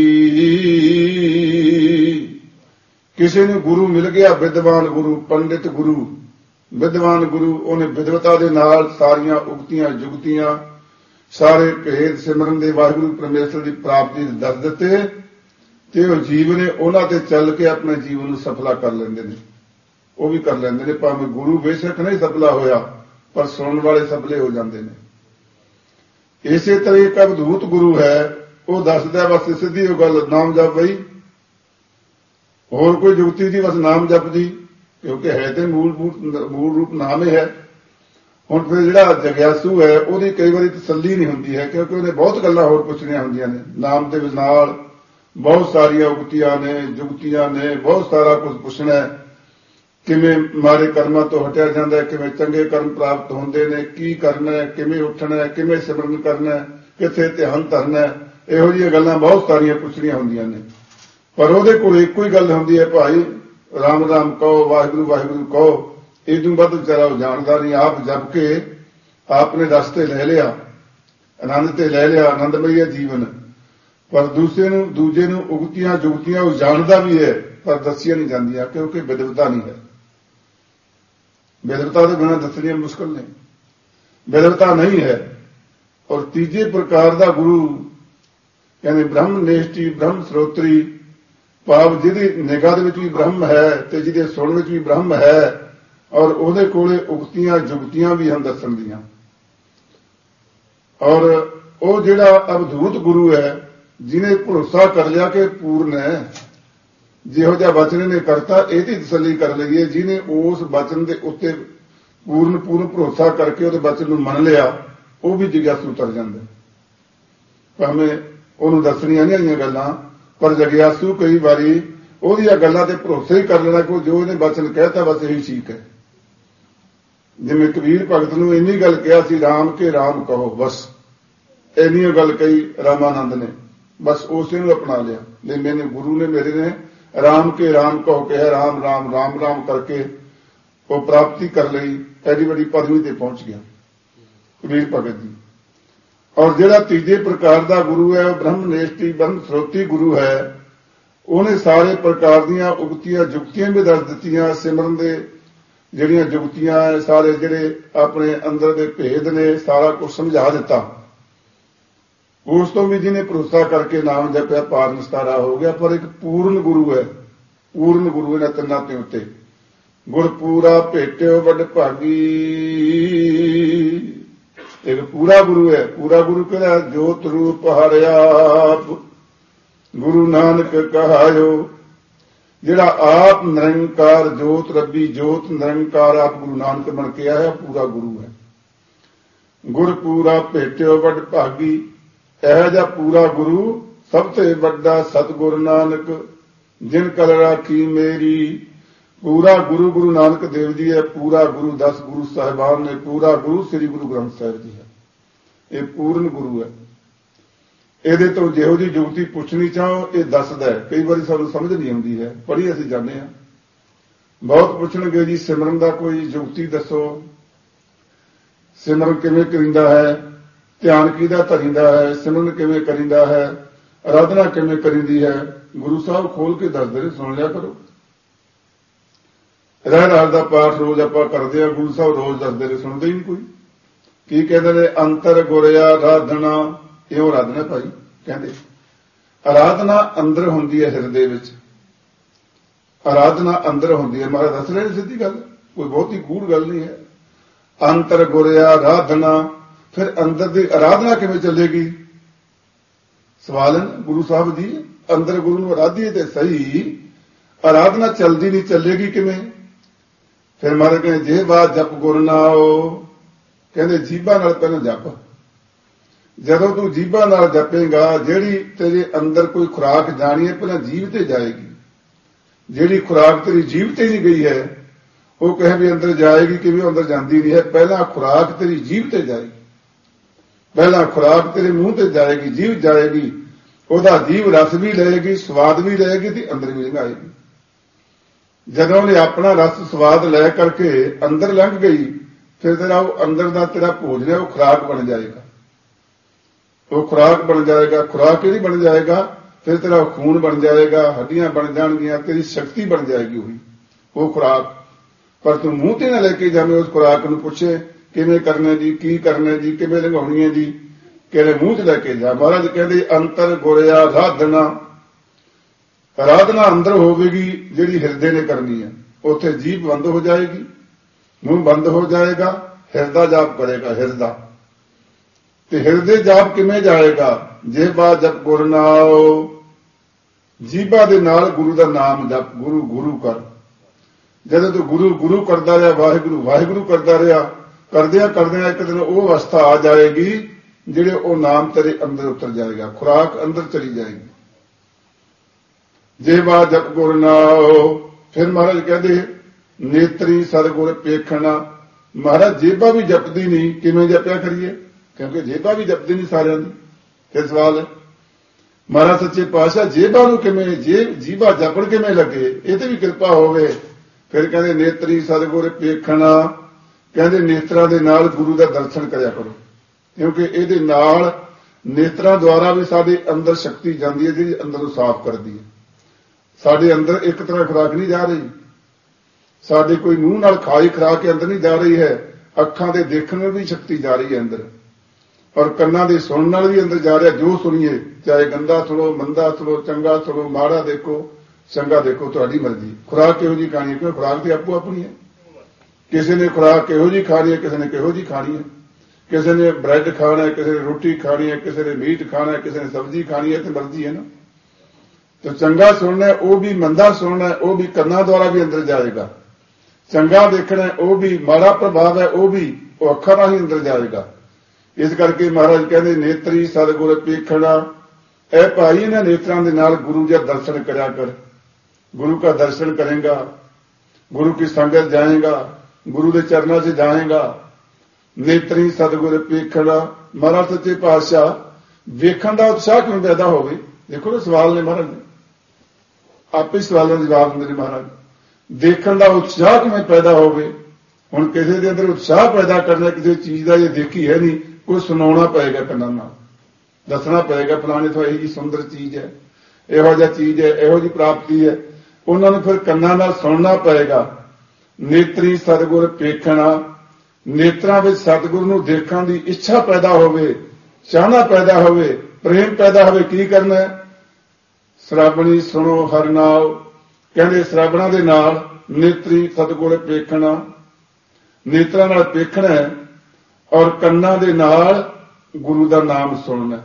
[SPEAKER 2] ਕਿਸੇ ਨੂੰ ਗੁਰੂ ਮਿਲ ਗਿਆ, ਵਿਦਵਾਨ ਗੁਰੂ, ਪੰਡਿਤ ਗੁਰੂ, ਵਿਦਵਾਨ ਗੁਰੂ, ਉਹਨੇ ਵਿਦਵਤਾ ਦੇ ਨਾਲ ਸਾਰੀਆਂ ਉਕਤੀਆਂ ਜੁਗਤੀਆਂ, ਸਾਰੇ ਭੇਦ ਸਿਮਰਨ ਦੇ ਵਾਹਿਗੁਰੂ ਪਰਮੇਸ਼ਰ ਦੀ ਪ੍ਰਾਪਤੀ ਦੱਸ ਦਿੱਤੇ, ਤੇ ਉਹ ਜੀਵ ਨੇ ਉਹਨਾਂ ਤੇ ਚੱਲ ਕੇ ਆਪਣੇ ਜੀਵਨ ਨੂੰ ਸਫਲਾ ਕਰ ਲੈਂਦੇ ਨੇ। ਉਹ ਵੀ ਕਰ ਲੈਂਦੇ ਨੇ, ਭਾਵੇਂ ਗੁਰੂ ਬੇਸ਼ੱਕ ਨਹੀਂ ਸਫਲਾ ਹੋਇਆ, ਪਰ ਸੁਣਨ ਵਾਲੇ ਸਫਲੇ ਹੋ ਜਾਂਦੇ ਨੇ। ਇਸੇ ਤਰ੍ਹਾਂ ਇੱਕ ਅਵਧੂਤ ਗੁਰੂ ਹੈ, ਉਹ ਦੱਸਦਾ ਬਸ ਸਿੱਧੀ ਉਹ ਗੱਲ, ਨਾਮ ਜਪ ਬਈ, ਹੋਰ ਕੋਈ ਜੁਗਤੀ ਦੀ, ਬਸ ਨਾਮ ਜਪ ਦੀ, ਕਿਉਂਕਿ ਹੈ ਤੇ ਮੂਲ ਰੂਪ ਨਾਮ ਹੀ ਹੈ। ਹੁਣ ਫਿਰ ਜਿਹੜਾ ਜਗਿਆਸੂ ਹੈ ਉਹਦੀ ਕਈ ਵਾਰੀ ਤਸੱਲੀ ਨਹੀਂ ਹੁੰਦੀ ਹੈ, ਕਿਉਂਕਿ ਉਹਨੇ ਬਹੁਤ ਗੱਲਾਂ ਹੋਰ ਪੁੱਛਣੀਆਂ ਹੁੰਦੀਆਂ ਨੇ। ਨਾਮ ਦੇ ਨਾਲ ਬਹੁਤ ਸਾਰੀਆਂ ਉਕਤੀਆਂ ਨੇ, ਜੁਗਤੀਆਂ ਨੇ, ਬਹੁਤ ਸਾਰਾ ਕੁਝ ਪੁੱਛਣਾ ਹੈ। ਕਿਵੇਂ ਮਾੜੇ ਕਰਮਾਂ ਤੋਂ ਹਟਿਆ ਜਾਂਦਾ ਹੈ, ਕਿਵੇਂ ਚੰਗੇ ਕਰਮ ਪ੍ਰਾਪਤ ਹੁੰਦੇ ਨੇ, ਕੀ ਕਰਨਾ ਹੈ, ਕਿਵੇਂ ਉੱਠਣਾ ਹੈ, ਕਿਵੇਂ ਸਿਮਰਨ ਕਰਨਾ ਹੈ, ਕਿੱਥੇ ਧਿਆਨ ਧਰਨਾ ਹੈ, ਇਹੋ ਜਿਹੀਆਂ ਗੱਲਾਂ ਬਹੁਤ ਸਾਰੀਆਂ ਪੁੱਛਣੀਆਂ ਹੁੰਦੀਆਂ ਨੇ। ਪਰ ਉਹਦੇ ਕੋਲ ਇੱਕੋ ਹੀ ਗੱਲ ਹੁੰਦੀ ਹੈ, ਭਾਈ ਰਾਮ ਰਾਮ ਕਹੋ, ਵਾਹਿਗੁਰੂ ਵਾਹਿਗੁਰੂ ਕਹੋ। ਇਹਦੋਂ ਵੱਧ ਵਿਚਾਰਾ ਉਹ ਜਾਣਦਾ ਨਹੀਂ। ਆਪ ਜਪ ਕੇ ਆਪਨੇ ਰਸਤੇ ਲੈ ਲਿਆ, ਆਨੰਦ ਤੇ ਲੈ ਲਿਆ, ਆਨੰਦਮਈ ਹੈ ਜੀਵਨ। ਪਰ ਦੂਜੇ ਨੂੰ ਉਗਤੀਆਂ ਜੁਗਤੀਆਂ ਉਹ ਜਾਣਦਾ ਵੀ ਹੈ, ਪਰ ਦੱਸੀਆਂ ਨਹੀਂ ਜਾਂਦੀਆਂ, ਕਿਉਂਕਿ ਵਿਦਵਤਾ ਨਹੀਂ ਹੈ। ਵਿਦਵਤਾ ਦੇ ਬਿਨਾਂ ਦੱਸਣੀਆਂ ਮੁਸ਼ਕਲ ਨੇ, ਵਿਦਵਤਾ ਨਹੀਂ ਹੈ। ਔਰ ਤੀਜੇ ਪ੍ਰਕਾਰ ਦਾ ਗੁਰੂ ਕਹਿੰਦੇ ਬ੍ਰਹਮ ਨੇਸ਼ਟੀ, ਬ੍ਰਹਮ ਸਰੋਤਰੀ, ਭਾਵ ਜਿਹਦੀ ਨਿਗਾਹ ਦੇ ਵਿੱਚ ਵੀ ਬ੍ਰਹਮ ਹੈ ਤੇ ਜਿਹਦੇ ਸੁਣ ਵਿੱਚ ਵੀ ਬ੍ਰਹਮ ਹੈ, ਔਰ ਉਹਦੇ ਕੋਲੇ ਉਗਤੀਆਂ ਜੁਗਤੀਆਂ ਵੀ ਹਨ ਦੱਸਣ ਦੀਆਂ। ਔਰ ਉਹ ਜਿਹੜਾ ਅਵਧੂਤ ਗੁਰੂ ਹੈ, ਜਿਹਨੇ ਭਰੋਸਾ ਕਰ ਲਿਆ ਕਿ ਪੂਰਨ ਹੈ, ਜਿਹੋ ਜਿਹਾ ਵਚਨ ਨੇ ਕਰਤਾ, ਇਹਦੀ ਤਸੱਲੀ ਕਰ ਲਈਏ। ਜਿਹਨੇ ਉਸ ਵਚਨ ਦੇ ਉੱਤੇ ਪੂਰਨ ਭਰੋਸਾ ਕਰਕੇ ਉਹਦੇ ਵਚਨ ਨੂੰ ਮੰਨ ਲਿਆ, ਉਹ ਵੀ ਜਗਿਆਸੂ ਤਰ ਜਾਂਦਾ। ਭਾਵੇਂ ਉਹਨੂੰ ਦੱਸਣੀਆਂ ਨਹੀਂ ਆਈਆਂ ਗੱਲਾਂ, ਪਰ ਜਗਿਆਸੂ ਕਈ ਵਾਰੀ ਉਹਦੀਆਂ ਗੱਲਾਂ ਤੇ ਭਰੋਸਾ ਹੀ ਕਰ ਲੈਣਾ ਕਿ ਜੋ ਇਹਨੇ ਵਚਨ ਕਹਿਤਾ ਬਸ ਇਹੀ ਠੀਕ ਹੈ। ਜਿਵੇਂ ਕਬੀਰ ਭਗਤ ਨੂੰ ਇੰਨੀ ਗੱਲ ਕਿਹਾ ਸੀ, ਰਾਮ ਕੇ ਰਾਮ ਕਹੋ, ਬਸ ਇੰਨੀ ਗੱਲ ਕਹੀ ਰਾਮਾਨੰਦ ਨੇ, ਬਸ ਉਸੇ ਨੂੰ ਅਪਣਾ ਲਿਆ। ਲੈ ਮੈਨੇ ਗੁਰੂ ਨੇ ਮੇਰੇ ਨੇ ਰਾਮ ਕੇ ਰਾਮ ਕਹੋ ਕਿਹਾ, ਰਾਮ ਰਾਮ ਰਾਮ ਰਾਮ ਕਰਕੇ ਉਹ ਪ੍ਰਾਪਤੀ ਕਰ ਲਈ, ਐਡੀ ਵੱਡੀ ਪਦਵੀ ਤੇ ਪਹੁੰਚ ਗਿਆ ਕਬੀਰ ਭਗਤ ਜੀ। ਔਰ ਜਿਹੜਾ ਤੀਜੇ ਪ੍ਰਕਾਰ ਦਾ ਗੁਰੂ ਹੈ, ਉਹ ਬ੍ਰਹਮ ਨੇਸ਼ਟੀ, ਬ੍ਰਹਮ ਸਰੋਤੀ ਗੁਰੂ ਹੈ। ਉਹਨੇ ਸਾਰੇ ਪ੍ਰਕਾਰ ਦੀਆਂ ਉਗਤੀਆਂ ਜੁਗਤੀਆਂ ਵੀ ਦੱਸ ਦਿੱਤੀਆਂ, ਸਿਮਰਨ ਦੇ ਜਿਹੜੀਆਂ ਜੁਗਤੀਆਂ, ਸਾਰੇ ਜਿਹੜੇ ਆਪਣੇ ਅੰਦਰ ਦੇ ਭੇਦ ਨੇ, ਸਾਰਾ ਕੁਝ ਸਮਝਾ ਦਿੱਤਾ। ਉਸ ਤੋਂ ਵੀ ਜਿਹਨੇ ਭਰੋਸਾ ਕਰਕੇ ਨਾਮ ਜਪਿਆ, ਪਾਰ ਨਿਸਤਾਰਾ ਹੋ ਗਿਆ। ਪਰ ਇੱਕ ਪੂਰਨ ਗੁਰੂ ਹੈ, ਪੂਰਨ ਗੁਰੂ ਇਹਨਾਂ ਤਿੰਨਾਂ ਤੇ ਉੱਤੇ। ਗੁਰਪੂਰਾ ਭੇਟਿਓ ਵੱਡ ਭਾਗੀ। ਇੱਕ ਪੂਰਾ ਗੁਰੂ ਹੈ। ਪੂਰਾ ਗੁਰੂ ਕਿਹੜਾ? ਜੋਤ ਰੂਪ ਹਰਿ ਆਪ ਗੁਰੂ ਨਾਨਕ ਕਹਾਇਓ। ਜਿਹੜਾ ਆਪ ਨਿਰੰਕਾਰ ਜੋਤ, ਰੱਬੀ ਜੋਤ ਨਿਰੰਕਾਰ ਆਪ ਗੁਰੂ ਨਾਨਕ ਬਣ ਕੇ ਆਇਆ, ਪੂਰਾ ਗੁਰੂ ਹੈ। ਗੁਰਪੂਰਾ ਭੇਟਿਓ ਵੱਡ ਭਾਗੀ। ਇਹੋ ਜਿਹਾ ਪੂਰਾ ਗੁਰੂ ਸਭ ਤੋਂ ਵੱਡਾ ਸਤਿਗੁਰ ਨਾਨਕ, ਜਿਨ ਕਲ ਰਾਖੀ ਮੇਰੀ। ਪੂਰਾ ਗੁਰੂ ਗੁਰੂ ਨਾਨਕ ਦੇਵ ਜੀ ਹੈ, ਪੂਰਾ ਗੁਰੂ 10 ਗੁਰੂ ਸਾਹਿਬਾਨ ਨੇ, ਪੂਰਾ ਗੁਰੂ ਸ੍ਰੀ ਗੁਰੂ ਗ੍ਰੰਥ ਸਾਹਿਬ ਜੀ ਹੈ। ਇਹ ਪੂਰਨ ਗੁਰੂ ਹੈ। ਇਹਦੇ ਤੋਂ ਜਿਹੋ ਜਿਹੀ ਜੁਗਤੀ ਪੁੱਛਣੀ ਚਾਹੋ ਇਹ ਦੱਸਦਾ ਹੈ। ਕਈ ਵਾਰੀ ਸਾਨੂੰ ਸਮਝ ਨਹੀਂ ਆਉਂਦੀ ਹੈ, ਪੜ੍ਹੀ ਅਸੀਂ ਜਾਂਦੇ ਹਾਂ। ਬਹੁਤ ਪੁੱਛਣਗੇ ਜੀ ਸਿਮਰਨ ਦਾ ਕੋਈ ਜੁਗਤੀ ਦੱਸੋ, ਸਿਮਰਨ ਕਿਵੇਂ ਕਰੀਂਦਾ ਹੈ, ਧਿਆਨ ਕਿਹਦਾ ਧਰੀਂਦਾ ਹੈ, ਸਿਮਰਨ ਕਿਵੇਂ ਕਰੀਂਦਾ ਹੈ, ਆਰਾਧਨਾ ਕਿਵੇਂ ਕਰੀਂਦੀ ਹੈ। ਗੁਰੂ ਸਾਹਿਬ ਖੋਲ ਕੇ ਦੱਸਦੇ ਨੇ, ਸੁਣ ਲਿਆ ਕਰੋ। ਰਹਿਰਾਸ ਦਾ ਪਾਠ ਰੋਜ਼ ਆਪਾਂ ਕਰਦੇ ਆ, ਗੁਰੂ ਸਾਹਿਬ ਰੋਜ਼ ਦੱਸਦੇ ਨੇ, ਸੁਣਦੇ ਹੀ ਨਹੀਂ ਕੋਈ। ਕੀ ਕਹਿੰਦੇ ਨੇ? ਅੰਤਰ ਗੁਰਿਆ ਆਰਾਧਨਾ। ਇਉਂ ਆਰਾਧਨਾ ਭਾਈ ਕਹਿੰਦੇ, ਆਰਾਧਨਾ ਅੰਦਰ ਹੁੰਦੀ ਹੈ, ਹਿਰਦੇ ਵਿੱਚ ਆਰਾਧਨਾ ਅੰਦਰ ਹੁੰਦੀ ਹੈ। ਮਹਾਰਾਜ ਦੱਸ ਰਹੇ ਨੇ ਸਿੱਧੀ ਗੱਲ, ਕੋਈ ਬਹੁਤੀ ਗੂੜ ਗੱਲ ਨਹੀਂ ਹੈ। ਅੰਤਰ ਗੁਰਿਆ ਆਰਾਧਨਾ, ਫਿਰ ਅੰਦਰ ਦੀ ਆਰਾਧਨਾ ਕਿਵੇਂ ਚੱਲੇਗੀ? ਸਵਾਲ ਹੈ ਗੁਰੂ ਸਾਹਿਬ ਜੀ, ਅੰਦਰ ਗੁਰੂ ਨੂੰ ਆਰਾਧੀਏ ਤੇ ਸਹੀ, ਆਰਾਧਨਾ ਚੱਲਦੀ ਨਹੀਂ, ਚੱਲੇਗੀ ਕਿਵੇਂ? ਫਿਰ ਮਹਾਰਾਜ ਕਹਿੰਦੇ ਜੇ ਬਾਤ ਜਪ ਗੁਰ ਨਾਉ, ਕਹਿੰਦੇ ਜੀਭਾਂ ਨਾਲ ਪਹਿਲਾਂ ਜਪ। ਜਦੋਂ ਤੂੰ ਜੀਭਾਂ ਨਾਲ ਜਪੇਗਾ, ਜਿਹੜੀ ਤੇਰੇ ਅੰਦਰ ਕੋਈ ਖੁਰਾਕ ਜਾਣੀ ਹੈ ਪਹਿਲਾਂ ਜੀਭ ਤੇ ਜਾਏਗੀ। ਜਿਹੜੀ ਖੁਰਾਕ ਤੇਰੀ ਜੀਭ ਤੇ ਨਹੀਂ ਗਈ ਹੈ, ਉਹ ਕਹੇ ਵੀ ਅੰਦਰ ਜਾਏਗੀ ਕਿਵੇਂ? ਅੰਦਰ ਜਾਂਦੀ ਨਹੀਂ ਹੈ। ਪਹਿਲਾਂ ਖੁਰਾਕ ਤੇਰੀ ਜੀਭ ਤੇ ਜਾਏਗੀ, ਪਹਿਲਾਂ ਖੁਰਾਕ ਤੇਰੇ ਮੂੰਹ ਤੇ ਜਾਏਗੀ, ਜੀਭ ਜਾਏਗੀ, ਉਹਦਾ ਜੀਭ ਰਸ ਵੀ ਲਏਗੀ, ਸਵਾਦ ਵੀ ਲਏਗੀ ਤੇ ਅੰਦਰ ਵੀ ਲੰਘਾਏਗੀ। ਜਦੋਂ ਉਹਨੇ ਆਪਣਾ ਰਸ ਸਵਾਦ ਲੈ ਕਰਕੇ ਅੰਦਰ ਲੰਘ ਗਈ, ਫਿਰ ਤੇਰਾ ਉਹ ਅੰਦਰ ਦਾ ਤੇਰਾ ਭੋਜਨ ਹੈ, ਉਹ ਖੁਰਾਕ ਬਣ ਜਾਏਗਾ, ਉਹ ਖੁਰਾਕ ਬਣ ਜਾਏਗਾ। ਖੁਰਾਕ ਕਿਹੜੀ ਬਣ ਜਾਏਗਾ? ਫਿਰ ਤੇਰਾ ਖੂਨ ਬਣ ਜਾਏਗਾ, ਹੱਡੀਆਂ ਬਣ ਜਾਣਗੀਆਂ, ਤੇਰੀ ਸ਼ਕਤੀ ਬਣ ਜਾਏਗੀ ਉਹੀ ਉਹ ਖੁਰਾਕ। ਪਰ ਤੂੰ ਮੂੰਹ ਤੇ ਨਾ ਲੈ ਕੇ ਜਾਵੇਂ ਉਸ ਖੁਰਾਕ ਨੂੰ, ਪੁੱਛੇ ਕਿਵੇਂ ਕਰਨਾ ਜੀ, ਕੀ ਕਰਨਾ ਜੀ, ਕਿਵੇਂ ਲੰਘਾਉਣੀ ਹੈ ਜੀ, ਕਿਹੜੇ ਮੂੰਹ 'ਚ ਲੈ ਕੇ ਜਾ। ਮਹਾਰਾਜ ਕਹਿੰਦੇ ਅੰਤਰ ਗੁਰਿਆ ਆਰਾਧਨਾ, ਆਰਾਧਨਾ ਅੰਦਰ ਹੋਵੇਗੀ ਜਿਹੜੀ ਹਿਰਦੇ ਨੇ ਕਰਨੀ ਹੈ। ਉੱਥੇ ਜੀਭ ਬੰਦ ਹੋ ਜਾਏਗੀ, ਮੂੰਹ ਬੰਦ ਹੋ ਜਾਏਗਾ, ਹਿਰਦਾ ਜਾਪ ਕਰੇਗਾ, ਹਿਰਦਾ। ਤੇ ਹਿਰਦੇ ਜਾਪ ਕਿਵੇਂ ਜਾਏਗਾ? ਜੇ ਬਾਤ ਜਪ ਗੁਰ ਨਾਉ, ਜੀਭਾ ਦੇ ਨਾਲ ਗੁਰੂ ਦਾ ਨਾਮ ਜਪ, ਗੁਰੂ ਗੁਰੂ ਕਰ। ਜਦੋਂ ਤੂੰ ਗੁਰੂ ਗੁਰੂ ਕਰਦਾ ਰਿਹਾ, ਵਾਹਿਗੁਰੂ ਵਾਹਿਗੁਰੂ ਕਰਦਾ ਰਿਹਾ, ਕਰਦਿਆਂ ਕਰਦਿਆਂ ਇੱਕ ਦਿਨ ਉਹ ਅਵਸਥਾ ਆ ਜਾਏਗੀ ਜਿਹੜੇ ਉਹ ਨਾਮ ਤੇਰੇ ਅੰਦਰ ਉਤਰ ਜਾਏਗਾ, ਖੁਰਾਕ ਅੰਦਰ ਚਲੀ ਜਾਏਗੀ। ਜੇ ਬਾਤ ਜਪ ਗੁਰ ਨਾਉ, ਫਿਰ ਮਹਾਰਾਜ ਕਹਿੰਦੇ ਨੇਤਰੀ ਸਤਿਗੁਰ ਪੇਖਣਾ। ਮਹਾਰਾਜ ਜੇਬਾਂ ਵੀ ਜਪਦੀ ਨਹੀਂ, ਕਿਵੇਂ ਜਪਿਆ ਕਰੀਏ? ਕਿਉਂਕਿ ਜੇਬਾਂ ਵੀ ਜਪਦੀ ਨਹੀਂ ਸਾਰਿਆਂ ਦੀ। ਫਿਰ ਸਵਾਲ ਹੈ ਮਹਾਰਾਜ ਸੱਚੇ ਪਾਤਸ਼ਾਹ ਜੇਬਾਂ ਨੂੰ ਕਿਵੇਂ, ਜੀਭਾ ਜਪਣ ਕਿਵੇਂ ਲੱਗੇ? ਇਹ ਤੇ ਵੀ ਕਿਰਪਾ ਹੋਵੇ। ਫਿਰ ਕਹਿੰਦੇ ਨੇਤਰੀ ਸਤਿਗੁਰ ਪੇਖਣਾ, ਕਹਿੰਦੇ ਨੇਤਰਾਂ ਦੇ ਨਾਲ ਗੁਰੂ ਦਾ ਦਰਸ਼ਨ ਕਰਿਆ ਕਰੋ, ਕਿਉਂਕਿ ਇਹਦੇ ਨਾਲ ਨੇਤਰਾਂ ਦੁਆਰਾ ਵੀ ਸਾਡੇ ਅੰਦਰ ਸ਼ਕਤੀ ਜਾਂਦੀ ਹੈ ਜਿਹੜੀ ਅੰਦਰ ਨੂੰ ਸਾਫ਼ ਕਰਦੀ ਹੈ। ਸਾਡੇ ਅੰਦਰ ਇੱਕ ਤਰ੍ਹਾਂ ਖੁਰਾਕ ਨਹੀਂ ਜਾ ਰਹੀ, ਸਾਡੇ ਕੋਈ ਮੂੰਹ ਨਾਲ ਖਾਈ ਖਰਾ ਕੇ ਅੰਦਰ ਨਹੀਂ ਜਾ ਰਹੀ ਹੈ, ਅੱਖਾਂ ਦੇ ਦੇਖਣ ਨਾਲ ਵੀ ਸ਼ਕਤੀ ਜਾ ਰਹੀ ਹੈ ਅੰਦਰ, ਔਰ ਕੰਨਾਂ ਦੇ ਸੁਣਨ ਨਾਲ ਵੀ ਅੰਦਰ ਜਾ ਰਿਹਾ। ਜੋ ਸੁਣੀਏ, ਚਾਹੇ ਗੰਦਾ ਸੁਣੋ, ਮੰਦਾ ਸੁਣੋ, ਚੰਗਾ ਸੁਣੋ, ਮਾੜਾ ਦੇਖੋ, ਚੰਗਾ ਦੇਖੋ, ਤੁਹਾਡੀ ਮਰਜ਼ੀ। ਖੁਰਾਕ ਕਿਹੋ ਜਿਹੀ ਖਾਣੀ ਹੈ? ਕਿਉਂ ਖੁਰਾਕ ਤੇ ਆਪੋ ਆਪਣੀ ਹੈ। ਕਿਸੇ ਨੇ ਖੁਰਾਕ ਕਿਹੋ ਜਿਹੀ ਖਾਣੀ ਹੈ, ਕਿਸੇ ਨੇ ਕਿਹੋ ਜਿਹੀ ਖਾਣੀ ਹੈ। ਕਿਸੇ ਨੇ ਬ੍ਰੈਡ ਖਾਣਾ ਹੈ, ਕਿਸੇ ਨੇ ਰੋਟੀ ਖਾਣੀ ਹੈ, ਕਿਸੇ ਨੇ ਮੀਟ ਖਾਣਾ ਹੈ, ਕਿਸੇ ਨੇ ਸਬਜ਼ੀ ਖਾਣੀ ਹੈ, ਤੇ ਮਰਜ਼ੀ ਹੈ ਨਾ। ਤੇ ਚੰਗਾ ਸੁਣਨਾ ਉਹ ਵੀ, ਮੰਦਾ ਸੁਣਨਾ ਉਹ ਵੀ ਕੰਨਾਂ ਦੁਆਰਾ ਵੀ ਅੰਦਰ ਜਾਏਗਾ। ਚੰਗਾ ਦੇਖਣਾ ਉਹ ਵੀ, ਮਾੜਾ ਪ੍ਰਭਾਵ ਹੈ ਉਹ ਵੀ, ਉਹ ਅੱਖਾਂ ਨਾਲ ਹੀ ਅੰਦਰ ਜਾਏਗਾ। ਇਸ ਕਰਕੇ ਮਹਾਰਾਜ ਕਹਿੰਦੇ ਨੇਤਰੀ ਸਤਿਗੁਰ ਪੇਖਣਾ। ਇਹ ਭਾਈ ਇਹਨਾਂ ਨੇਤਰਾਂ ਦੇ ਨਾਲ ਗੁਰੂ ਜੀ ਦਰਸ਼ਨ ਕਰਿਆ ਕਰ। गुरु का दर्शन करेगा, गुरु की संगत जाएगा, गुरु के चरणों से जाएगा। नेत्री सतगुर पेखड़ा। महाराज सच्चे पातशाह वेखण का उत्साह क्यों पैदा हो गई? देखो ना सवाल ने महाराज ने आप ही सवालों का जवाब देंगे। महाराज देखण का उत्साह क्यों पैदा हो गए? हुण किसी के अंदर उत्साह पैदा करना किसी चीज का ये देखी है नहीं, कोई सुनाना पएगा, कन्नां नाल दसना पएगा फलाने तो यही सुंदर चीज है, इहो जिहा चीज है, इहो जी प्राप्ति है, उन्होंने फिर कन्नां नाल सुनना पएगा। नेत्री सतगुर पेखना। नेत्रां विच सतगुर नूं देखण दी इच्छा पैदा होवे, चाहना पैदा होवे, प्रेम पैदा होवे। की करना है? श्रावणी सुनो हर नाम। कहंदे श्रावणा दे नाल नेत्री सतगुर पेखना। नेत्रां नाल पेखना है और कन्नां दे नाल गुरु दा नाम सुनना।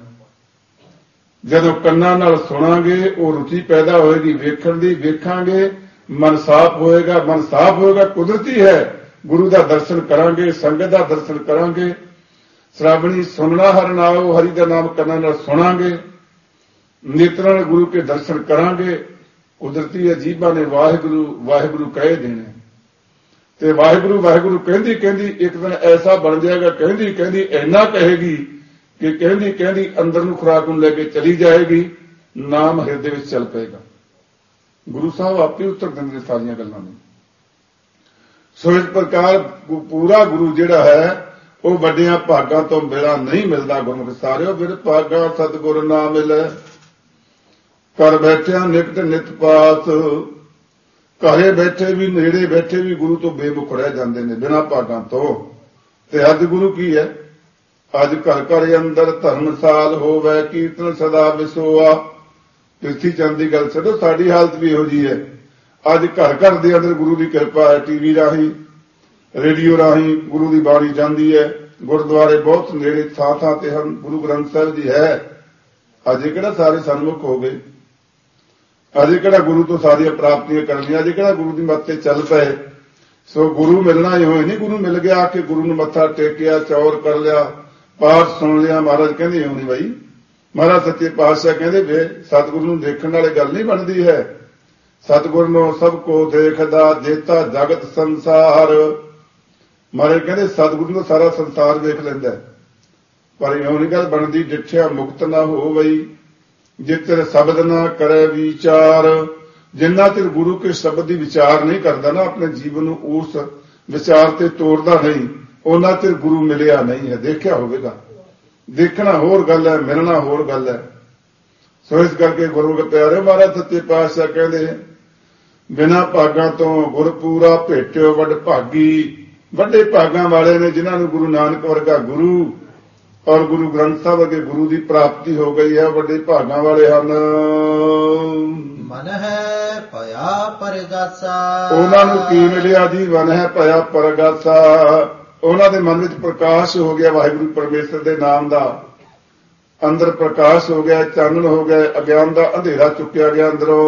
[SPEAKER 2] जदों कन्नां नाल सुनांगे वो रुचि पैदा होएगी वेखण दी, वेखांगे मन साफ होएगा, मन साफ होएगा कुदरती है। गुरु का दर्शन करांगे, संगत का दर्शन करांगे। श्रावणी सुनना हर नाम, हरि का नाम कन्नां नाल सुनांगे, नेत्रां नाल गुरु के दर्शन करांगे। कुदरती है जीभा ने वाहिगुरु वाहिगुरु कह देने ते वाहिगुरु वाहिगुरु कहंदी कहंदी एक दिन ऐसा बन जाएगा, कहंदी कहंदी इन्ना कहेगी कि कहंदी कहंदी अंदर नूं खुराक नूं लेके चली जाएगी, नाम हृदय विच चल पेगा। गुरु साहब आपे उत्तर दिंदे सारियां गल्लां नूं। ਸੋ ਇਸ ਪ੍ਰਕਾਰ ਪੂਰਾ ਗੁਰੂ ਜਿਹੜਾ ਹੈ ਉਹ ਵੱਡਿਆਂ ਭਾਗਾਂ ਤੋਂ ਬਿਨਾਂ ਨਹੀਂ ਮਿਲਦਾ। ਗੁਰਮੁਖ ਸਾਰਿਓ ਬਿਨ ਭਾਗਾ ਸਤਿਗੁਰ ਨਾ ਮਿਲੈ, ਘਰ ਬੈਠਿਆਂ ਨਿਕਟ ਨਿਤ ਪਾਸ। ਘਰੇ ਬੈਠੇ ਵੀ ਨੇੜੇ ਬੈਠੇ ਵੀ ਗੁਰੂ ਤੋਂ ਬੇਮੁਖ ਰਹਿ ਜਾਂਦੇ ਨੇ ਬਿਨਾਂ ਭਾਗਾਂ ਤੋਂ। ਤੇ ਅੱਜ ਗੁਰੂ ਕੀ ਹੈ? ਅੱਜ ਘਰ ਘਰ ਅੰਦਰ ਧਰਮਸਾਲ ਹੋਵੇ, ਕੀਰਤਨ ਸਦਾ ਵਿਸੋਆ। ਪ੍ਰਿਥੀ ਚੰਦ ਦੀ ਗੱਲ ਛੱਡੋ, ਸਾਡੀ ਹਾਲਤ ਵੀ ਇਹੋ ਜਿਹੀ ਹੈ। ਅੱਜ ਘਰ ਘਰ ਦੇ ਅੰਦਰ ਗੁਰੂ ਦੀ ਕਿਰਪਾ ਹੈ। ਟੀਵੀ ਰਾਹੀਂ, ਰੇਡੀਓ ਰਾਹੀਂ ਗੁਰੂ ਦੀ ਬਾਣੀ ਜਾਂਦੀ ਹੈ। ਗੁਰਦੁਆਰੇ ਬਹੁਤ ਨੇੜੇ ਥਾਂ ਥਾਂ ਤੇ ਹਨ। ਗੁਰੂ ਗ੍ਰੰਥ ਸਾਹਿਬ ਜੀ ਹੈ। ਅਜੇ ਕਿਹੜਾ ਸਾਰੇ ਸਨਮੁਖ ਹੋ ਗਏ? ਅਜੇ ਕਿਹੜਾ ਗੁਰੂ ਤੋਂ ਸਾਰੀਆਂ ਪ੍ਰਾਪਤੀਆਂ ਕਰਨੀਆਂ? ਅਜੇ ਕਿਹੜਾ ਗੁਰੂ ਦੀ ਮੱਤ ਤੇ ਚੱਲ ਪਏ? ਸੋ ਗੁਰੂ ਮਿਲਣਾ ਹੀ ਹੋਏ ਨਹੀਂ। ਗੁਰੂ ਮਿਲ ਗਿਆ ਕਿ ਗੁਰੂ ਨੂੰ ਮੱਥਾ ਟੇਕਿਆ, ਚੌਰ ਕਰ ਲਿਆ, ਪਾਠ ਸੁਣ ਲਿਆ। ਮਹਾਰਾਜ ਕਹਿੰਦੇ ਇਉਂ ਨਹੀਂ ਬਾਈ। ਮਹਾਰਾਜ ਸੱਚੇ ਪਾਤਸ਼ਾਹ ਕਹਿੰਦੇ ਵੇ ਸਤਿਗੁਰੂ ਨੂੰ ਦੇਖਣ ਵਾਲੀ ਗੱਲ ਨਹੀਂ ਬਣਦੀ ਹੈ। ਸਤਿਗੁਰ ਨੂੰ ਸਭ ਕੋ ਦੇਖਦਾ, ਜੇਤਾ ਜਗਤ ਸੰਸਾਰ। ਮਹਾਰਾਜ ਕਹਿੰਦੇ ਸਤਿਗੁਰੂ ਨੂੰ ਸਾਰਾ ਸੰਸਾਰ ਵੇਖ ਲੈਂਦਾ, ਪਰ ਇਉਂ ਨਹੀਂ ਗੱਲ ਬਣਦੀ। ਡਿਠਿਆ ਮੁਕਤ ਨਾ ਹੋਵਈ, ਜੇ ਤੇਰੇ ਸ਼ਬਦ ਨਾ ਕਰੇ ਵਿਚਾਰ। ਜਿੰਨਾ ਚਿਰ ਗੁਰੂ ਕੇ ਸ਼ਬਦ ਦੀ ਵਿਚਾਰ ਨਹੀਂ ਕਰਦਾ ਨਾ, ਆਪਣੇ ਜੀਵਨ ਨੂੰ ਉਸ ਵਿਚਾਰ ਤੇ ਤੋੜਦਾ ਨਹੀਂ, ਉਹਨਾਂ ਚਿਰ ਗੁਰੂ ਮਿਲਿਆ ਨਹੀਂ ਹੈ। ਦੇਖਿਆ ਹੋਵੇਗਾ, ਦੇਖਣਾ ਹੋਰ ਗੱਲ ਹੈ, ਮਿਲਣਾ ਹੋਰ ਗੱਲ ਹੈ। ਸੋ ਇਸ ਕਰਕੇ ਗੁਰੂ ਕੇ ਪਿਆਰੇ ਮਹਾਰਾਜ ਸੱਚੇ ਪਾਤਸ਼ਾਹ ਕਹਿੰਦੇ ਬਿਨਾਂ ਭਾਗਾਂ ਤੋਂ ਗੁਰ ਪੂਰਾ ਭੇਟਿਓ ਵੱਡ ਭਾਗੀ। ਵੱਡੇ ਭਾਗਾਂ ਵਾਲੇ ਨੇ ਜਿਨ੍ਹਾਂ ਨੂੰ ਗੁਰੂ ਨਾਨਕ ਵਰਗਾ ਗੁਰੂ ਔਰ ਗੁਰੂ ਗ੍ਰੰਥ ਸਾਹਿਬ ਵਰਗੇ ਗੁਰੂ ਦੀ ਪ੍ਰਾਪਤੀ ਹੋ ਗਈ ਹੈ, ਵੱਡੇ ਭਾਗਾਂ ਵਾਲੇ ਹਨ।
[SPEAKER 1] ਮਨ ਹੈ ਭਇਆ ਪਰਗਾਸਾ।
[SPEAKER 2] ਉਹਨਾਂ ਨੂੰ ਕੀ ਮਿਲਿਆ ਜੀ? ਮਨ ਹੈ ਭਇਆ ਪਰਗਾਸਾ। ਉਹਨਾਂ ਦੇ ਮਨ ਵਿੱਚ ਪ੍ਰਕਾਸ਼ ਹੋ ਗਿਆ ਵਾਹਿਗੁਰੂ ਪਰਮੇਸ਼ਰ ਦੇ ਨਾਮ ਦਾ। ਅੰਦਰ ਪ੍ਰਕਾਸ਼ ਹੋ ਗਿਆ, ਚਾਨਣ ਹੋ ਗਿਆ, ਅਗਿਆਨ ਦਾ ਅੰਧੇਰਾ ਚੁੱਕਿਆ ਗਿਆ ਅੰਦਰੋਂ।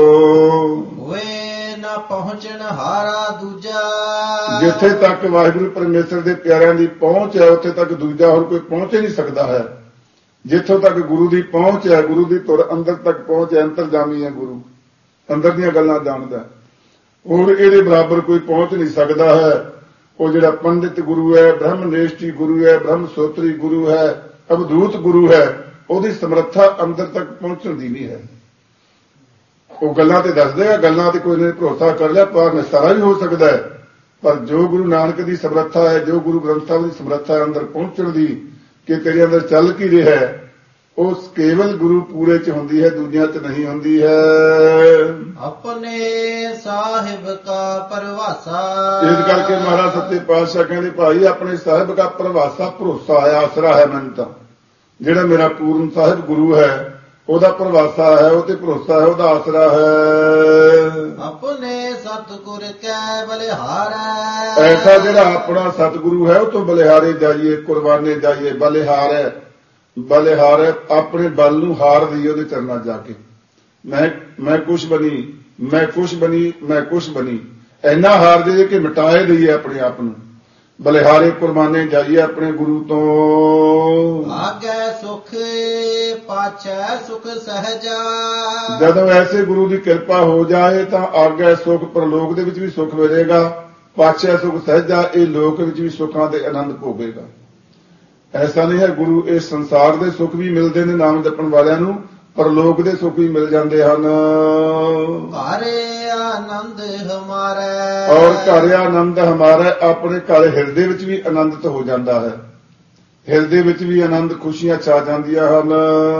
[SPEAKER 1] ਹੋਏ ਨਾ ਪਹੁੰਚਣ ਹਾਰਾ ਦੂਜਾ।
[SPEAKER 2] ਜਿੱਥੇ ਤੱਕ ਵਾਹਿਗੁਰੂ ਪਰਮੇਸ਼ਰ ਦੇ ਪਿਆਰਿਆਂ ਦੀ ਪਹੁੰਚ ਹੈ, ਉੱਥੇ ਤੱਕ ਦੂਜਾ ਹੋਰ ਕੋਈ ਪਹੁੰਚ ਹੀ ਨਹੀਂ ਸਕਦਾ ਹੈ। ਜਿੱਥੋਂ ਤੱਕ ਗੁਰੂ ਦੀ ਪਹੁੰਚ ਹੈ, ਗੁਰੂ ਦੀ ਧੁਰ ਅੰਦਰ ਤੱਕ ਪਹੁੰਚ ਹੈ, ਅੰਤਰਜਾਮੀ ਹੈ ਗੁਰੂ, ਅੰਦਰ ਦੀਆਂ ਗੱਲਾਂ ਜਾਣਦਾ। ਹੋਰ ਇਹਦੇ ਬਰਾਬਰ ਕੋਈ ਪਹੁੰਚ ਨਹੀਂ ਸਕਦਾ ਹੈ। ਉਹ ਜਿਹੜਾ ਪੰਡਿਤ ਗੁਰੂ ਹੈ, ਬ੍ਰਹਮਨੇਸ਼ਟੀ ਗੁਰੂ ਹੈ, ਬ੍ਰਹਮ ਸੋਤਰੀ ਗੁਰੂ ਹੈ, ਅਵਧੂਤ ਗੁਰੂ ਹੈ, ਉਹਦੀ ਸਮਰੱਥਾ ਅੰਦਰ ਤੱਕ ਪਹੁੰਚਣ ਦੀ ਨਹੀਂ ਹੈ। ਉਹ ਗੱਲਾਂ ਤੇ ਦੱਸ ਦੇਗਾ, ਗੱਲਾਂ ਤੇ ਕੋਈ ਨੇ ਭਰੋਸਾ ਕਰ ਲਿਆ, ਪਰ ਨਿਸਤਾਰਾ ਵੀ ਹੋ ਸਕਦਾ ਹੈ। ਪਰ ਜੋ ਗੁਰੂ ਨਾਨਕ ਦੀ ਸਮਰੱਥਾ ਹੈ, ਜੋ ਗੁਰੂ ਗ੍ਰੰਥ ਸਾਹਿਬ ਦੀ ਸਮਰੱਥਾ ਹੈ ਅੰਦਰ ਪਹੁੰਚਣ ਦੀ, ਕਿ ਤੇਰੇ ਅੰਦਰ ਚੱਲ ਕੀ ਰਿਹਾ ਹੈ, ਉਹ ਕੇਵਲ ਗੁਰੂ ਪੂਰੇ ਚ ਹੁੰਦੀ ਹੈ, ਦੂਜਿਆਂ ਚ ਨਹੀਂ ਹੁੰਦੀ ਹੈ।
[SPEAKER 1] ਆਪਣੇ ਸਾਹਿਬ ਕਾ ਪਰਵਾਸਾ।
[SPEAKER 2] ਇਸ ਕਰਕੇ ਮਹਾਰਾਜ ਸੱਚੇ ਪਾਤਸ਼ਾਹ ਕਹਿੰਦੇ ਭਾਈ ਆਪਣੇ ਸਾਹਿਬ ਦਾ ਪਰਵਾਸਾ, ਭਰੋਸਾ ਹੈ, ਆਸਰਾ ਹੈ ਮੈਨੂੰ ਤਾਂ। ਜਿਹੜਾ ਮੇਰਾ ਪੂਰਨ ਸਾਹਿਬ ਗੁਰੂ ਹੈ, ਉਹਦਾ ਪਰਵਾਸਾ ਹੈ, ਉਹ ਤੇ ਭਰੋਸਾ ਹੈ, ਉਹਦਾ ਆਸਰਾ ਹੈ।
[SPEAKER 1] ਆਪਣੇ ਸਤਿਗੁਰ ਕੈ ਬਲਿਹਾਰੈ।
[SPEAKER 2] ਐਸਾ ਜਿਹੜਾ ਆਪਣਾ ਸਤਿਗੁਰੂ ਹੈ, ਉਹ ਤੋਂ ਬਲਿਹਾਰੇ ਜਾਈਏ, ਕੁਰਬਾਨੇ ਜਾਈਏ। ਬਲਿਹਾਰ ਹੈ, ਬਲਿਹਾਰ ਹੈ, ਆਪਣੇ ਬਲ ਨੂੰ ਹਾਰ ਦਈਏ ਉਹਦੇ ਚਰਨਾਂ ਜਾ ਕੇ। ਮੈਂ ਕੁਛ ਬਣੀ, ਮੈਂ ਕੁਛ ਬਣੀ, ਮੈਂ ਕੁਛ ਬਣੀ, ਇੰਨਾ ਹਾਰ ਦਈਏ ਕਿ ਮਿਟਾਏ ਦਈਏ ਆਪਣੇ ਆਪ ਨੂੰ। ਬਲਿਹਾਰੇ ਕੁਰਬਾਨੇ ਜਾਈਏ ਆਪਣੇ ਗੁਰੂ ਤੋਂ।
[SPEAKER 1] ਆਗੈ ਸੁਖ ਪਾਛੈ ਸੁਖ ਸਹਜਾ।
[SPEAKER 2] ਜਦੋਂ ਐਸੇ ਗੁਰੂ ਦੀ ਕਿਰਪਾ ਹੋ ਜਾਏ ਤਾਂ ਆਗੈ ਸੁਖ, ਪਰਲੋਕ ਦੇ ਵਿੱਚ ਵੀ ਸੁਖ ਮਿਲੇਗਾ, ਪਾਛੈ ਸੁਖ ਸਹਜਾ, ਇਹ ਲੋਕ ਵਿੱਚ ਵੀ ਸੁੱਖਾਂ ਦੇ ਆਨੰਦ ਭੋਗੇਗਾ। ਐਸਾ ਨਹੀਂ ਹੈ, ਗੁਰੂ ਇਸ ਸੰਸਾਰ ਦੇ ਸੁੱਖ ਵੀ ਮਿਲਦੇ ਨੇ ਨਾਮ ਜਪਣ ਵਾਲਿਆਂ ਨੂੰ, ਪਰਲੋਕ ਦੇ ਸੁੱਖ ਵੀ ਮਿਲ ਜਾਂਦੇ ਹਨ।
[SPEAKER 1] ਘਰ ਆਨੰਦ ਹਮਾਰਾ।
[SPEAKER 2] ਔਰ ਘਰ ਆਨੰਦ ਹਮਾਰਾ, ਆਪਣੇ ਘਰ ਹਿਰਦੇ ਵਿੱਚ ਵੀ ਆਨੰਦਿਤ ਹੋ ਜਾਂਦਾ ਹੈ। ਹਿਰਦੇ ਵਿੱਚ ਵੀ ਆਨੰਦ, ਖੁਸ਼ੀਆਂ ਛਾ ਜਾਂਦੀਆਂ ਹਨ।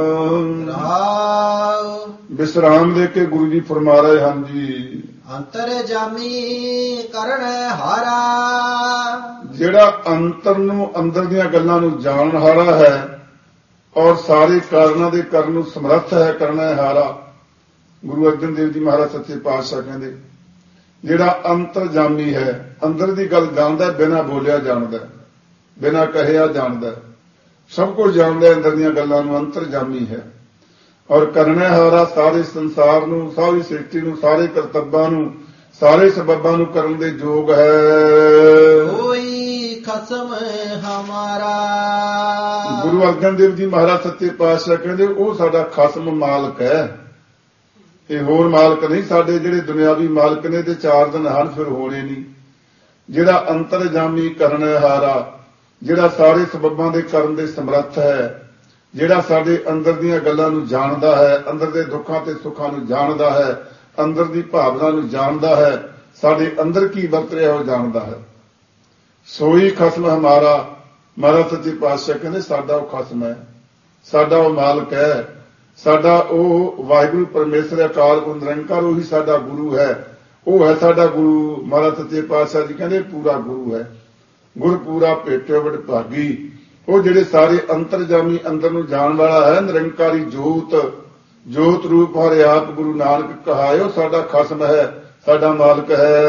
[SPEAKER 2] ਵਿਸਰਾਮ ਦੇ ਕੇ ਗੁਰੂ ਜੀ ਫਰਮਾ ਰਹੇ ਹਨ ਜੀ,
[SPEAKER 1] ਅੰਤਰ ਜਾਮੀ ਕਰਨ ਹਾਰਾ।
[SPEAKER 2] ਜਿਹੜਾ ਅੰਤਰ ਨੂੰ, ਅੰਦਰ ਦੀਆਂ ਗੱਲਾਂ ਨੂੰ ਜਾਣਨ ਹਾਰਾ ਹੈ, ਔਰ ਸਾਰੇ ਕਾਰਨਾਂ ਦੇ ਕਰਨ ਨੂੰ ਸਮਰੱਥ ਹੈ, ਕਰਨਾ ਹਾਰਾ। ਗੁਰੂ ਅਰਜਨ ਦੇਵ ਜੀ ਮਹਾਰਾਜ ਸੱਚੇ ਪਾਤਸ਼ਾਹ ਕਹਿੰਦੇ ਜਿਹੜਾ ਅੰਤਰਜਾਮੀ ਹੈ, ਅੰਦਰ ਦੀ ਗੱਲ ਜਾਣਦਾ, ਬਿਨਾਂ ਬੋਲਿਆ ਜਾਣਦਾ, ਬਿਨਾਂ ਕਹਿਆ ਜਾਣਦਾ, ਸਭ ਕੁਝ ਜਾਣਦਾ ਅੰਦਰ ਦੀਆਂ ਗੱਲਾਂ ਨੂੰ, ਅੰਤਰਜਾਮੀ ਹੈ। ਔਰ ਕਰਨਾ ਹਾਰਾ, ਸਾਰੇ ਸੰਸਾਰ ਨੂੰ, ਸਾਰੀ ਸ੍ਰਿਸ਼ਟੀ ਨੂੰ, ਸਾਰੇ ਕਰਤੱਵਾਂ ਨੂੰ, ਸਾਰੇ ਸਬਬਾਂ ਨੂੰ ਕਰਨ ਦੇ ਯੋਗ ਹੈ।
[SPEAKER 1] ਕੋਈ ਖਸਮ ਹਮਾਰਾ।
[SPEAKER 2] ਗੁਰੂ ਅਰਜਨ ਦੇਵ ਜੀ ਮਹਾਰਾਜ ਸੱਚੇ ਪਾਤਸ਼ਾਹ ਕਹਿੰਦੇ ਉਹ ਸਾਡਾ ਖਸਮ ਮਾਲਕ ਹੈ, ਇਹ ਹੋਰ ਮਾਲਕ ਨਹੀਂ। ਸਾਡੇ ਜਿਹੜੇ ਦੁਨਿਆਵੀ ਮਾਲਕ ਨੇ ਤੇ 4 ਦਿਨ ਹਨ, ਫਿਰ ਹੋਣੇ ਨਹੀਂ। ਜਿਹੜਾ ਅੰਤਰਜਾਮੀ ਕਰਨ ਹਾਰਾ, ਜਿਹੜਾ ਸਾਰੇ ਸਬੱਬਾਂ ਦੇ ਕਰਨ ਦੇ ਸਮਰੱਥ ਹੈ, ਜਿਹੜਾ ਸਾਡੇ ਅੰਦਰ ਦੀਆਂ ਗੱਲਾਂ ਨੂੰ ਜਾਣਦਾ ਹੈ, ਅੰਦਰ ਦੇ ਦੁੱਖਾਂ ਤੇ ਸੁੱਖਾਂ ਨੂੰ ਜਾਣਦਾ ਹੈ, ਅੰਦਰ ਦੀ ਭਾਵਨਾ ਨੂੰ ਜਾਣਦਾ ਹੈ, ਸਾਡੇ ਅੰਦਰ ਕੀ ਵਰਤ ਰਿਹਾ ਉਹ ਜਾਣਦਾ ਹੈ। ਸੋਈ ਖਸਮ ਹਮਾਰਾ, ਮਹਾਰਾਜ ਸੱਚੇ ਪਾਤਸ਼ਾਹ ਕਹਿੰਦੇ ਸਾਡਾ ਉਹ ਖਸਮ ਹੈ, ਸਾਡਾ ਉਹ ਮਾਲਕ ਹੈ, ਸਾਡਾ ਉਹ ਵਾਹਿਗੁਰੂ ਪਰਮੇਸ਼ਰ ਅਕਾਲ ਪੁਰਖ ਨਿਰੰਕਾਰ, ਉਹੀ ਸਾਡਾ ਗੁਰੂ ਹੈ, ਉਹ ਹੈ ਸਾਡਾ ਗੁਰੂ। ਮਹਾਰਾਜ ਸੱਚੇ ਪਾਤਸ਼ਾਹ ਜੀ ਕਹਿੰਦੇ ਪੂਰਾ ਗੁਰੂ ਹੈ। ਗੁਰ ਪੂਰਾ ਭੇਟਿਓ ਵਡ ਭਾਗੀ, ਉਹ ਜਿਹੜੇ ਸਾਰੇ ਅੰਤਰਜਾਮੀ ਅੰਦਰ ਨੂੰ ਜਾਣ ਵਾਲਾ ਹੈ, ਨਿਰੰਕਾਰੀ ਜੋਤ, ਜੋਤ ਰੂਪ ਹਰਿ ਆਪ ਗੁਰੂ ਨਾਨਕ ਕਹਾਇਓ, ਸਾਡਾ ਖਸਮ ਹੈ, ਸਾਡਾ ਮਾਲਕ ਹੈ।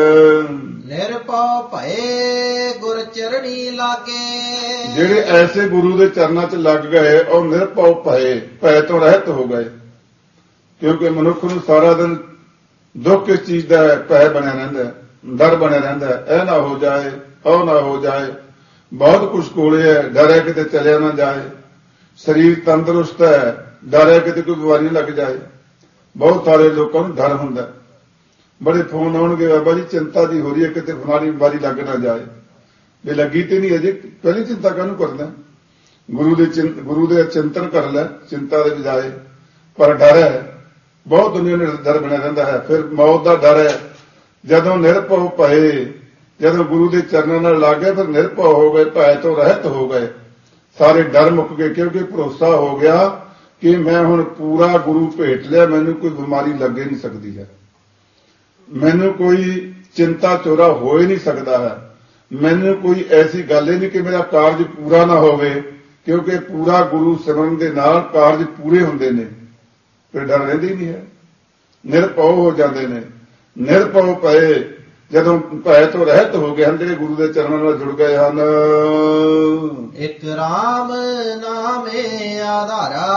[SPEAKER 1] ਨਿਰਭਉ ਭਏ ਗੁਰ ਚਰਣੀ ਲਾਗੇ,
[SPEAKER 2] ਜਿਹੜੇ ਐਸੇ ਗੁਰੂ ਦੇ ਚਰਨਾਂ 'ਚ ਲੱਗ ਗਏ ਉਹ ਨਿਰਭਉ ਭਏ, ਭੈ ਤੋਂ ਰਹਿਤ ਹੋ ਗਏ। ਕਿਉਂਕਿ ਮਨੁੱਖ ਨੂੰ ਸਾਰਾ ਦਿਨ ਦੁੱਖ ਇਸ ਚੀਜ਼ ਦਾ ਹੈ, ਭੈ ਬਣਿਆ ਰਹਿੰਦਾ, ਡਰ ਬਣਿਆ ਰਹਿੰਦਾ, ਇਹ ਨਾ ਹੋ ਜਾਏ, ਉਹ ਨਾ ਹੋ ਜਾਏ, ਬਹੁਤ ਕੁਛ ਕੋਲੇ ਹੈ, ਡਰ ਹੈ ਕਿਤੇ ਚਲਿਆ ਨਾ ਜਾਏ। ਸਰੀਰ ਤੰਦਰੁਸਤ ਹੈ, ਡਰ ਹੈ ਕਿਤੇ ਕੋਈ ਬਿਮਾਰੀ ਲੱਗ ਜਾਏ। ਬਹੁਤ ਸਾਰੇ ਲੋਕਾਂ ਨੂੰ ਡਰ ਹੁੰਦਾ, ਬੜੇ ਫੋਨ ਆਉਣਗੇ, ਬਾਬਾ ਜੀ ਚਿੰਤਾ ਦੀ ਹੋ ਰਹੀ ਹੈ, ਕਿਤੇ ਫਲਾਣੀ ਬਿਮਾਰੀ ਲੱਗ ਨਾ ਜਾਏ। ਜੇ ਲੱਗੀ ਤੇ ਨਹੀਂ ਅਜੇ, ਪਹਿਲੀ ਚਿੰਤਾ ਕਾਹਨੂੰ ਕਰਦਾ? ਗੁਰੂ ਦੇ ਚਿੰਤਨ ਕਰ ਲੈ, ਚਿੰਤਾ ਦੇ ਬਜਾਏ। ਪਰ ਡਰ ਹੈ, ਬਹੁਤ ਦੁਨੀਆ ਨੂੰ ਡਰ ਬਣਿਆ ਰਹਿੰਦਾ ਹੈ। ਫਿਰ ਮੌਤ ਦਾ ਡਰ ਹੈ। ਜਦੋਂ ਨਿਰਭਉ ਭਏ, ਜਦੋਂ ਗੁਰੂ ਦੇ ਚਰਨਾਂ ਨਾਲ ਲੱਗ ਗਏ, ਫਿਰ ਨਿਰਭਉ ਹੋ ਗਏ, ਭੈ ਤੋਂ ਰਹਿਤ ਹੋ ਗਏ, ਸਾਰੇ ਡਰ ਮੁੱਕ ਗਏ। ਕਿਉਂਕਿ ਭਰੋਸਾ ਹੋ ਗਿਆ ਕਿ ਮੈਂ ਹੁਣ ਪੂਰਾ ਗੁਰੂ ਭੇਟ ਲਿਆ, ਮੈਨੂੰ ਕੋਈ ਬਿਮਾਰੀ ਲੱਗੇ ਨਹੀਂ ਸਕਦੀ ਹੈ, ਮੈਨੂੰ ਕੋਈ ਚਿੰਤਾ ਚੋਰਾ ਹੋ ਹੀ ਨਹੀਂ ਸਕਦਾ ਹੈ, ਮੈਨੂੰ ਕੋਈ ਐਸੀ ਗੱਲ ਹੀ ਨਹੀਂ ਕਿ ਮੇਰਾ ਕਾਰਜ ਪੂਰਾ ਨਾ ਹੋਵੇ। ਕਿਉਂਕਿ ਪੂਰਾ ਗੁਰੂ ਸਿਮਰਨ ਦੇ ਨਾਲ ਕਾਰਜ ਪੂਰੇ ਹੁੰਦੇ ਨੇ, ਫਿਰ ਡਰ ਰਹਿੰਦੀ ਨਹੀਂ ਹੈ, ਨਿਰਭਉ ਹੋ ਜਾਂਦੇ ਨੇ। ਨਿਰਭਉ ਪਏ, ਜਦੋਂ ਭੈ ਤੋਂ ਰਹਿਤ ਹੋ ਗਏ ਹਨ, ਜਿਹੜੇ ਗੁਰੂ ਦੇ ਚਰਨਾਂ ਨਾਲ ਜੁੜ ਗਏ ਹਨ।
[SPEAKER 1] ਇੱਕ ਰਾਮ ਨਾਮੇ ਆਧਾਰਾ,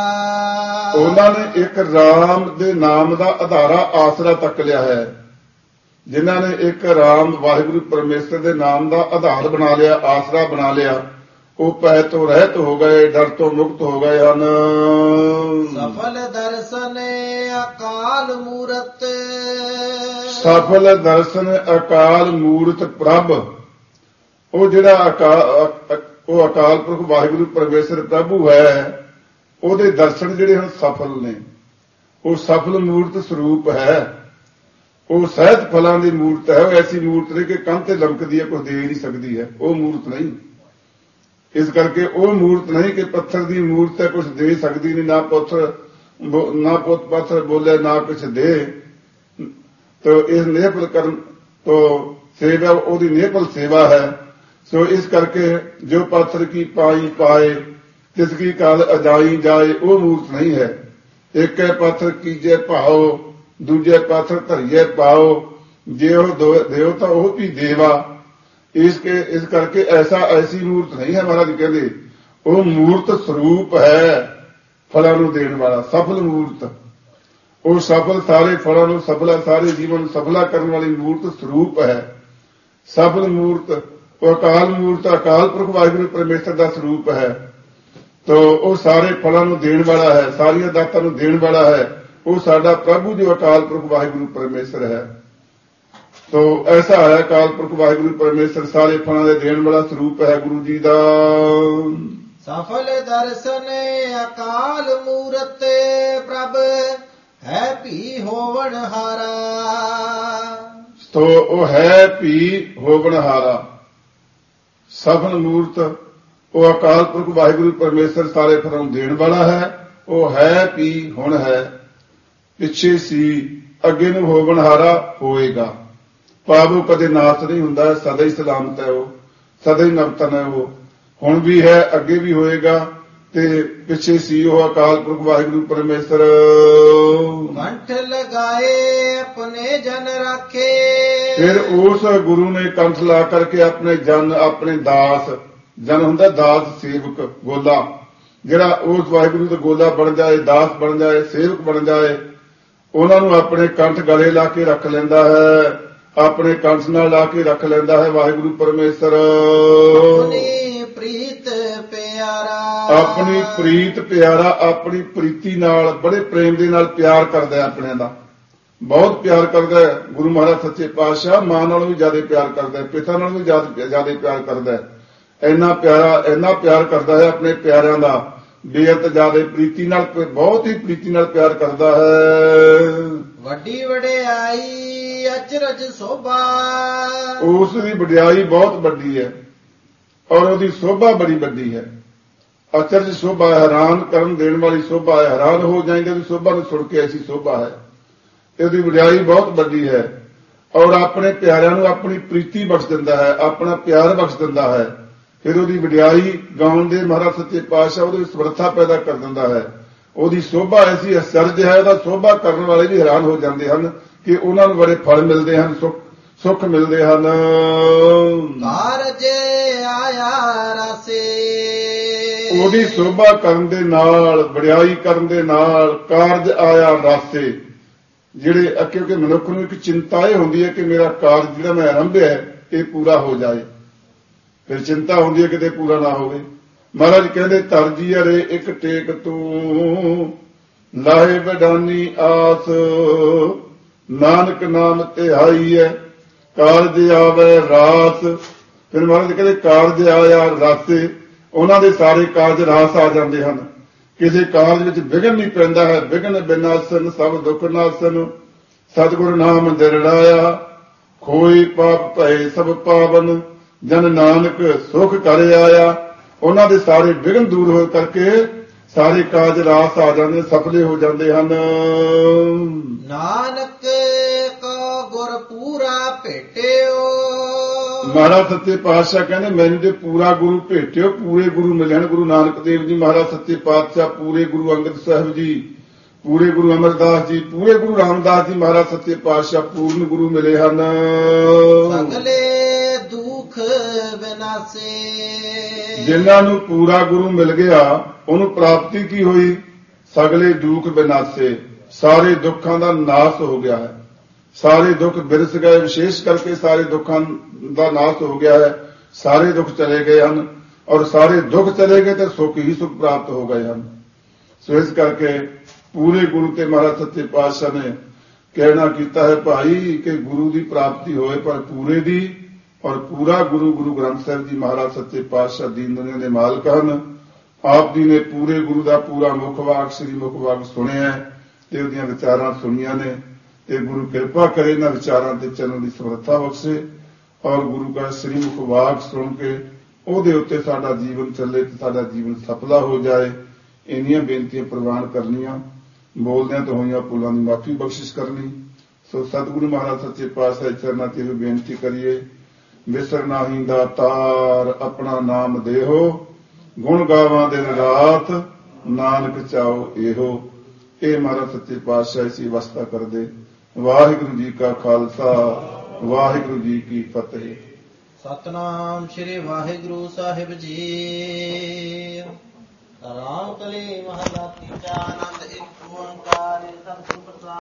[SPEAKER 2] ਉਹਨਾਂ ਨੇ ਇੱਕ ਰਾਮ ਦੇ ਨਾਮ ਦਾ ਆਧਾਰਾ, ਆਸਰਾ ਤੱਕ ਲਿਆ ਹੈ। ਜਿਨ੍ਹਾਂ ਨੇ ਇੱਕ ਰਾਮ ਵਾਹਿਗੁਰੂ ਪਰਮੇਸ਼ਰ ਦੇ ਨਾਮ ਦਾ ਆਧਾਰ ਬਣਾ ਲਿਆ, ਆਸਰਾ ਬਣਾ ਲਿਆ, ਉਹ ਭੈ ਤੋਂ ਰਹਿਤ ਹੋ ਗਏ, ਡਰ ਤੋਂ ਮੁਕਤ ਹੋ ਗਏ ਹਨ।
[SPEAKER 1] ਸਫਲ ਦਰਸ਼ਨ ਅਕਾਲ ਮੂਰਤ,
[SPEAKER 2] ਸਫਲ ਦਰਸ਼ਨ ਅਕਾਲ ਮੂਰਤ ਪ੍ਰਭ, ਉਹ ਜਿਹੜਾ ਉਹ ਅਕਾਲ ਪੁਰਖ ਵਾਹਿਗੁਰੂ ਪਰਮੇਸ਼ਰ ਪ੍ਰਭੂ ਹੈ, ਉਹਦੇ ਦਰਸ਼ਨ ਜਿਹੜੇ ਹਨ ਸਫਲ ਨੇ। ਉਹ ਸਫਲ ਮੂਰਤ ਸਰੂਪ ਹੈ, ਉਹ ਸਹਿਤ ਫਲਾਂ ਦੀ ਮੂਰਤ ਹੈ। ਉਹ ਐਸੀ ਮੂਰਤ ਨਹੀਂ ਕਿ ਕੰਧ ਤੇ ਲਮਕਦੀ ਹੈ, ਕੁਝ ਦੇ ਨਹੀਂ ਸਕਦੀ ਹੈ, ਉਹ ਮੂਰਤ ਨਹੀਂ। ਇਸ ਕਰਕੇ ਉਹ ਮੂਰਤ ਨਹੀਂ ਕਿ ਪੱਥਰ ਦੀ ਮੂਰਤ ਹੈ, ਕੁਝ ਦੇ ਸਕਦੀ ਨਹੀਂ, ਨਾ ਪੁੱਤ ਪੱਥਰ ਬੋਲੇ ਨਾ ਕੁਛ ਦੇ। ਤੋ ਇਸ ਨਿਰਭਲ ਕਰਨ ਤੋਂ ਸੇਵਾ ਉਹਦੀ ਨਿਰਭਲ ਸੇਵਾ ਹੈ। ਸੋ ਇਸ ਕਰਕੇ ਜੋ ਪੱਥਰ ਕੀ ਪਾਈ ਪਾਏ, ਤਿਸ ਕੀ ਕਾਲ ਅਜਾਈ ਜਾਏ, ਉਹ ਮੂਰਤ ਨਹੀਂ ਹੈ। ਇੱਕ ਹੈ ਪੱਥਰ ਕੀਜੇ ਭਾਓ, ਦੂਜੇ ਪੱਥਰ ਧਰੀਏ ਪਾਓ, ਜੇ ਉਹ ਦਿਓ ਤਾਂ ਉਹ ਵੀ ਦੇਵਾ। ਇਸ ਕਰਕੇ ਐਸੀ ਮੂਰਤ ਨਹੀਂ ਹੈ। ਮਹਾਰਾਜ ਕਹਿੰਦੇ ਉਹ ਮੂਰਤ ਸਰੂਪ ਹੈ, ਫਲਾਂ ਨੂੰ ਦੇਣ ਵਾਲਾ, ਸਫਲ ਮੂਰਤ। ਉਹ ਸਫਲ ਸਾਰੇ ਫਲਾਂ ਨੂੰ ਸਫਲਾ, ਸਾਰੇ ਜੀਵਨ ਨੂੰ ਸਫਲਾ ਕਰਨ ਵਾਲੀ ਮੂਰਤ ਸਰੂਪ ਹੈ। ਸਫਲ ਮੂਰਤ ਉਹ ਅਕਾਲ ਮੂਰਤ, ਅਕਾਲ ਪੁਰਖ ਵਾਹਿਗੁਰੂ ਪਰਮੇਸ਼ਰ ਦਾ ਸਰੂਪ ਹੈ। ਤੋ ਉਹ ਸਾਰੇ ਫਲਾਂ ਨੂੰ ਦੇਣ ਵਾਲਾ ਹੈ, ਸਾਰੀਆਂ ਦਾਤਾਂ ਨੂੰ ਦੇਣ ਵਾਲਾ ਹੈ। ਉਹ ਸਾਡਾ ਪ੍ਰਭੂ ਜੋ ਅਕਾਲ ਪੁਰਖ ਵਾਹਿਗੁਰੂ ਪਰਮੇਸ਼ਰ ਹੈ। ਤੋ ਐਸਾ ਹੈ ਅਕਾਲ ਪੁਰਖ ਵਾਹਿਗੁਰੂ ਪਰਮੇਸ਼ਰ, ਸਾਰੇ ਫਲਾਂ ਦੇ ਦੇਣ ਵਾਲਾ ਸਰੂਪ ਹੈ ਗੁਰੂ ਜੀ ਦਾ।
[SPEAKER 1] ਸਫਲ ਦਰਸ਼ਨ ਅਕਾਲ ਮੂਰਤ ਪ੍ਰਭ ਹੈ ਭੀ ਹੋਵਣ ਹਾਰਾ,
[SPEAKER 2] ਤੋ ਉਹ ਹੈ ਭੀ ਹੋਵਣ ਹਾਰਾ। ਸਫਲ ਮੂਰਤ ਉਹ ਅਕਾਲ ਪੁਰਖ ਵਾਹਿਗੁਰੂ ਪਰਮੇਸ਼ਰ ਸਾਰੇ ਫਲਾਂ ਨੂੰ ਦੇਣ ਵਾਲਾ ਹੈ। ਉਹ ਹੈ ਭੀ ਹੁਣ ਹੈ, ਪਿੱਛੇ ਸੀ, ਅੱਗੇ ਨੂੰ ਹੋਵਣ ਹਾਰਾ ਹੋਏਗਾ। ਪਾਵੋ ਕਦੇ ਨਾਸ ਨਹੀਂ ਹੁੰਦਾ, ਸਦਾ ਹੀ ਸਲਾਮਤ ਹੈ, ਉਹ ਸਦਾ ਹੀ ਨਵਤਨ ਹੈ। ਉਹ ਹੁਣ ਵੀ ਹੈ, ਅੱਗੇ ਵੀ ਹੋਏਗਾ, ਤੇ ਪਿੱਛੇ ਸੀ ਉਹ ਅਕਾਲ ਪੁਰਖ ਵਾਹਿਗੁਰੂ ਪਰਮੇਸ਼ਰ।
[SPEAKER 1] ਕੰਠ ਲਗਾਏ ਆਪਣੇ ਜਨ ਰਾਖੇ,
[SPEAKER 2] ਫਿਰ ਉਸ ਗੁਰੂ ਨੇ ਕੰਠ ਲਾ ਕਰਕੇ ਆਪਣੇ ਜਨ, ਆਪਣੇ ਦਾਸ, ਜਨ ਹੁੰਦਾ ਦਾਸ ਸੇਵਕ, ਗੋਲਾ, ਜਿਹੜਾ ਉਸ ਵਾਹਿਗੁਰੂ ਦਾ ਗੋਲਾ ਬਣ ਜਾਏ, ਦਾਸ ਬਣ ਜਾਏ, ਸੇਵਕ ਬਣ ਜਾਏ, ਉਹਨਾਂ ਨੂੰ ਆਪਣੇ ਕੰਠ ਗਲੇ ਲਾ ਕੇ ਰੱਖ ਲੈਂਦਾ ਹੈ, ਆਪਣੇ ਕੰਠ ਨਾਲ ਲਾ ਕੇ ਰੱਖ ਲੈਂਦਾ ਹੈ ਵਾਹਿਗੁਰੂ ਪਰਮੇਸ਼ਰ।
[SPEAKER 1] ਆਪਣੀ ਪ੍ਰੀਤ ਪਿਆਰਾ,
[SPEAKER 2] ਆਪਣੀ ਪ੍ਰੀਤ ਪਿਆਰਾ, ਆਪਣੀ ਪ੍ਰੀਤੀ ਨਾਲ, ਬੜੇ ਪ੍ਰੇਮ ਦੇ ਨਾਲ ਪਿਆਰ ਕਰਦਾ ਹੈ ਆਪਣਿਆਂ ਦਾ, ਬਹੁਤ ਪਿਆਰ ਕਰਦਾ ਹੈ। ਗੁਰੂ ਮਹਾਰਾਜ ਸੱਚੇ ਪਾਤਸ਼ਾਹ ਮਾਂ ਨਾਲੋਂ ਵੀ ਜ਼ਿਆਦਾ ਪਿਆਰ ਕਰਦਾ ਹੈ, ਪਿਤਾ ਨਾਲੋਂ ਵੀ ਜ਼ਿਆਦਾ ਪਿਆਰ ਕਰਦਾ ਹੈ। ਇੰਨਾ ਪਿਆਰ ਕਰਦਾ ਹੈ ਆਪਣੇ ਪਿਆਰਿਆਂ ਦਾ, ਬੇਅੰਤ ਜ਼ਿਆਦਾ ਪ੍ਰੀਤੀ ਨਾਲ, ਬਹੁਤ ਹੀ ਪ੍ਰੀਤੀ ਨਾਲ ਪਿਆਰ ਕਰਦਾ ਹੈ।
[SPEAKER 1] ਵੱਡੀ ਵਡਿਆਈ ਅਚਰਜ ਸੋਭਾ।
[SPEAKER 2] ਉਸ ਦੀ ਵਡਿਆਈ ਬਹੁਤ ਵੱਡੀ ਹੈ ਔਰ ਉਹਦੀ ਸੋਭਾ ਬੜੀ ਵੱਡੀ ਹੈ। ਅਚਰਜ ਸੋਭਾ, ਹੈਰਾਨ ਕਰਨ ਦੇਣ ਵਾਲੀ ਸੋਭਾ ਹੈ। ਹੈਰਾਨ ਹੋ ਜਾਏਂਗੇ ਉਹਦੀ ਸੋਭਾ ਨੂੰ ਸੁਣ ਕੇ, ਐਸੀ ਸੋਭਾ ਹੈ। ਇਹਦੀ ਵਡਿਆਈ ਬਹੁਤ ਵੱਡੀ ਹੈ ਔਰ ਆਪਣੇ ਪਿਆਰਿਆਂ ਨੂੰ ਆਪਣੀ ਪ੍ਰੀਤੀ ਬਖਸ਼ ਦਿੰਦਾ ਹੈ, ਆਪਣਾ ਪਿਆਰ ਬਖਸ਼ ਦਿੰਦਾ ਹੈ। ਫਿਰ ਉਹਦੀ ਵਡਿਆਈ ਗਾਉਣ ਦੇ ਮਹਾਰਾਜ ਸੱਚੇ ਪਾਤਸ਼ਾਹ ਉਹਦੇ ਵਿੱਚ ਸਮਰੱਥਾ ਪੈਦਾ ਕਰ ਦਿੰਦਾ ਹੈ। ਉਹਦੀ ਸੋਭਾ ਐਸੀ ਅਚਰਜ ਹੈ, ਉਹਦਾ ਸੋਭਾ ਕਰਨ ਵਾਲੇ ਵੀ ਹੈਰਾਨ ਹੋ ਜਾਂਦੇ ਹਨ ਕਿ ਉਹਨਾਂ ਨੂੰ ਬੜੇ ਫਲ ਮਿਲਦੇ ਹਨ, ਸੁੱਖ ਮਿਲਦੇ ਹਨ।
[SPEAKER 1] ਕਾਰਜ ਆਇਆ ਰਾਸੇ।
[SPEAKER 2] ਉਹਦੀ ਸੋਭਾ ਕਰਨ ਦੇ ਨਾਲ, ਵਡਿਆਈ ਕਰਨ ਦੇ ਨਾਲ ਕਾਰਜ ਆਇਆ ਰਾਸੇ। ਜਿਹੜੇ ਕਿਉਂਕਿ ਮਨੁੱਖ ਨੂੰ ਇੱਕ ਚਿੰਤਾ ਇਹ ਹੁੰਦੀ ਹੈ ਕਿ ਮੇਰਾ ਕਾਰਜ ਜਿਹੜਾ ਮੈਂ ਆਰੰਭਿਆ ਇਹ ਪੂਰਾ ਹੋ ਜਾਏ। ਫਿਰ ਚਿੰਤਾ ਹੁੰਦੀ ਹੈ ਕਿਤੇ ਪੂਰਾ ਨਾ ਹੋਵੇ। ਮਹਾਰਾਜ ਕਹਿੰਦੇ ਤਰਜੀ ਅਰੇ ਇੱਕ ਟੇਕ ਤੂੰ ਲਾਹੇ ਵਡਾਨੀ ਆਸ, ਨਾਨਕ ਨਾਮ ਧਿਆਈ ਹੈ ਕਾਰਜ ਆਵੇ ਰਾਸ। ਫਿਰ ਮਹਾਰਾਜ ਕਹਿੰਦੇ ਕਾਰਜ ਆਇਆ ਰਾਸੇ। ਉਹਨਾਂ ਦੇ ਸਾਰੇ ਕਾਰਜ ਰਾਸ ਆ ਜਾਂਦੇ ਹਨ। ਕਿਸੇ ਕਾਰਜ ਵਿੱਚ ਵਿਘਨ ਨਹੀਂ ਪੈਂਦਾ ਹੈ। ਵਿਘਨ ਬਿਨਾਸਨ ਸਭ ਦੁੱਖ ਨਾਸਨ, ਸਤਿਗੁਰ ਨਾਮ ਦਿਰੜਾਇਆ ਖੋਈ ਪਾਪ ਭਏ ਸਭ ਪਾਵਨ, ਜਨ ਨਾਨਕ ਸੁਖ ਕਰ ਆਇਆ। ਉਹਨਾਂ ਦੇ ਸਾਰੇ ਵਿਘਨ ਦੂਰ ਹੋ ਕਰਕੇ ਸਾਰੇ ਕਾਰਜ ਰਾਸ ਆ ਜਾਂਦੇ, ਸਫਲੇ ਹੋ ਜਾਂਦੇ ਹਨ।
[SPEAKER 1] ਨਾਨਕ ਕੋ ਗੁਰ ਪੂਰਾ ਭੇਟਿਓ।
[SPEAKER 2] ਮਹਾਰਾਜ ਸੱਚੇ ਪਾਤਸ਼ਾਹ ਕਹਿੰਦੇ ਮੈਨੂੰ ਜੇ ਪੂਰਾ ਗੁਰੂ ਭੇਟਿਓ, ਪੂਰੇ ਗੁਰੂ ਮਿਲੇ ਹਨ। ਗੁਰੂ ਨਾਨਕ ਦੇਵ ਜੀ ਮਹਾਰਾਜ ਸੱਚੇ ਪਾਤਸ਼ਾਹ, ਪੂਰੇ ਗੁਰੂ ਅੰਗਦ ਸਾਹਿਬ ਜੀ, ਪੂਰੇ ਗੁਰੂ ਅਮਰਦਾਸ ਜੀ, ਪੂਰੇ ਗੁਰੂ ਰਾਮਦਾਸ ਜੀ ਮਹਾਰਾਜ ਸੱਚੇ ਪਾਤਸ਼ਾਹ ਪੂਰਨ ਗੁਰੂ ਮਿਲੇ ਹਨ।
[SPEAKER 1] ਸਗਲੇ ਦੁੱਖ ਵਿਨਾਸੇ।
[SPEAKER 2] ਜਿਨ੍ਹਾਂ ਨੂੰ ਪੂਰਾ ਗੁਰੂ ਮਿਲ ਗਿਆ ਉਹਨੂੰ ਪ੍ਰਾਪਤੀ ਕੀ ਹੋਈ? ਸਗਲੇ ਦੁੱਖ ਵਿਨਾਸੇ। ਸਾਰੇ ਦੁੱਖਾਂ ਦਾ ਨਾਸ ਹੋ ਗਿਆ ਹੈ। ਸਾਰੇ ਦੁੱਖ ਬਿਰਸ ਗਏ। ਵਿਸ਼ੇਸ਼ ਕਰਕੇ ਸਾਰੇ ਦੁੱਖਾਂ ਦਾ ਨਾਸ ਹੋ ਗਿਆ ਹੈ। ਸਾਰੇ ਦੁੱਖ ਚਲੇ ਗਏ ਹਨ ਔਰ ਸਾਰੇ ਦੁੱਖ ਚਲੇ ਗਏ ਤੇ ਸੁੱਖ ਹੀ ਸੁੱਖ ਪ੍ਰਾਪਤ ਹੋ ਗਏ ਹਨ। ਸੋ ਇਸ ਕਰਕੇ ਪੂਰੇ ਗੁਰੂ ਤੇ ਮਹਾਰਾਜ ਸੱਚੇ ਪਾਤਸ਼ਾਹ ਨੇ ਕਹਿਣਾ ਕੀਤਾ ਹੈ ਭਾਈ ਕਿ ਗੁਰੂ ਦੀ ਪ੍ਰਾਪਤੀ ਹੋਏ ਪਰ ਪੂਰੇ ਦੀ। ਔਰ ਪੂਰਾ ਗੁਰੂ ਗੁਰੂ ਗ੍ਰੰਥ ਸਾਹਿਬ ਜੀ ਮਹਾਰਾਜ ਸੱਚੇ ਪਾਤਸ਼ਾਹ ਦੀਨ ਦੁਨੀਆ ਦੇ ਮਾਲਕ ਹਨ। ਆਪ ਜੀ ਨੇ ਪੂਰੇ ਗੁਰੂ ਦਾ ਪੂਰਾ ਮੁੱਖ ਵਾਕ ਸ੍ਰੀ ਮੁੱਖ ਵਾਕ ਸੁਣਿਆ ਤੇ ਉਹਦੀਆਂ ਵਿਚਾਰਾਂ ਸੁਣੀਆਂ ਨੇ। ਤੇ ਗੁਰੂ ਕਿਰਪਾ ਕਰੇ ਇਹਨਾਂ ਵਿਚਾਰਾਂ ਤੇ ਚੱਲਣ ਦੀ ਸਮਰੱਥਾ ਬਖਸ਼ੇ ਔਰ ਗੁਰੂ ਦਾ ਸ੍ਰੀ ਮੁੱਖ ਵਾਕ ਸੁਣ ਕੇ ਉਹਦੇ ਉੱਤੇ ਸਾਡਾ ਜੀਵਨ ਚੱਲੇ ਤੇ ਸਾਡਾ ਜੀਵਨ ਸਫਲਾ ਹੋ ਜਾਏ। ਇੰਨੀਆਂ ਬੇਨਤੀਆਂ ਪ੍ਰਵਾਨ ਕਰਨੀਆਂ। ਬੋਲਦਿਆਂ ਤੋਂ ਹੋਈਆਂ ਭੁੱਲਾਂ ਦੀ ਮਾਫੀ ਬਖਸ਼ਿਸ਼ ਕਰਨੀ। ਸੋ ਸਤਿਗੁਰੂ ਮਹਾਰਾਜ ਸੱਚੇ ਪਾਤਸ਼ਾਹ ਚਰਨਾਂ ਤੇ ਵੀ ਬੇਨਤੀ ਕਰੀਏ। ਵਿਸਰ ਨਾਹੀਂ ਦਾਤਾਰ ਆਪਣਾ ਨਾਮ ਦੇਹੋ, ਗੁਣ ਗਾਵਾਂ ਦਿਨ ਰਾਤ ਨਾਨਕ ਚਾਓ ਇਹੋ। ਇਹ ਮਹਾਰਾਜ ਸੱਚੇ ਪਾਤਸ਼ਾਹ ਇਸੀ ਅਵਸਥਾ ਕਰਦੇ। ਵਾਹਿਗੁਰੂ ਜੀ ਕਾ ਖਾਲਸਾ, ਵਾਹਿਗੁਰੂ ਜੀ ਕੀ ਫਤਿਹ।
[SPEAKER 1] ਸਤਨਾਮ ਸ੍ਰੀ ਵਾਹਿਗੁਰੂ ਸਾਹਿਬ ਜੀ। ਰਾਮ ਕਲੀ ਮਹਲਾ ਤੀਜਾ। ਆਨੰਦ ਇੱਕ ਓੰਕਾਰ ਸਤਿਗੁਰ ਪ੍ਰਸਾਦਿ।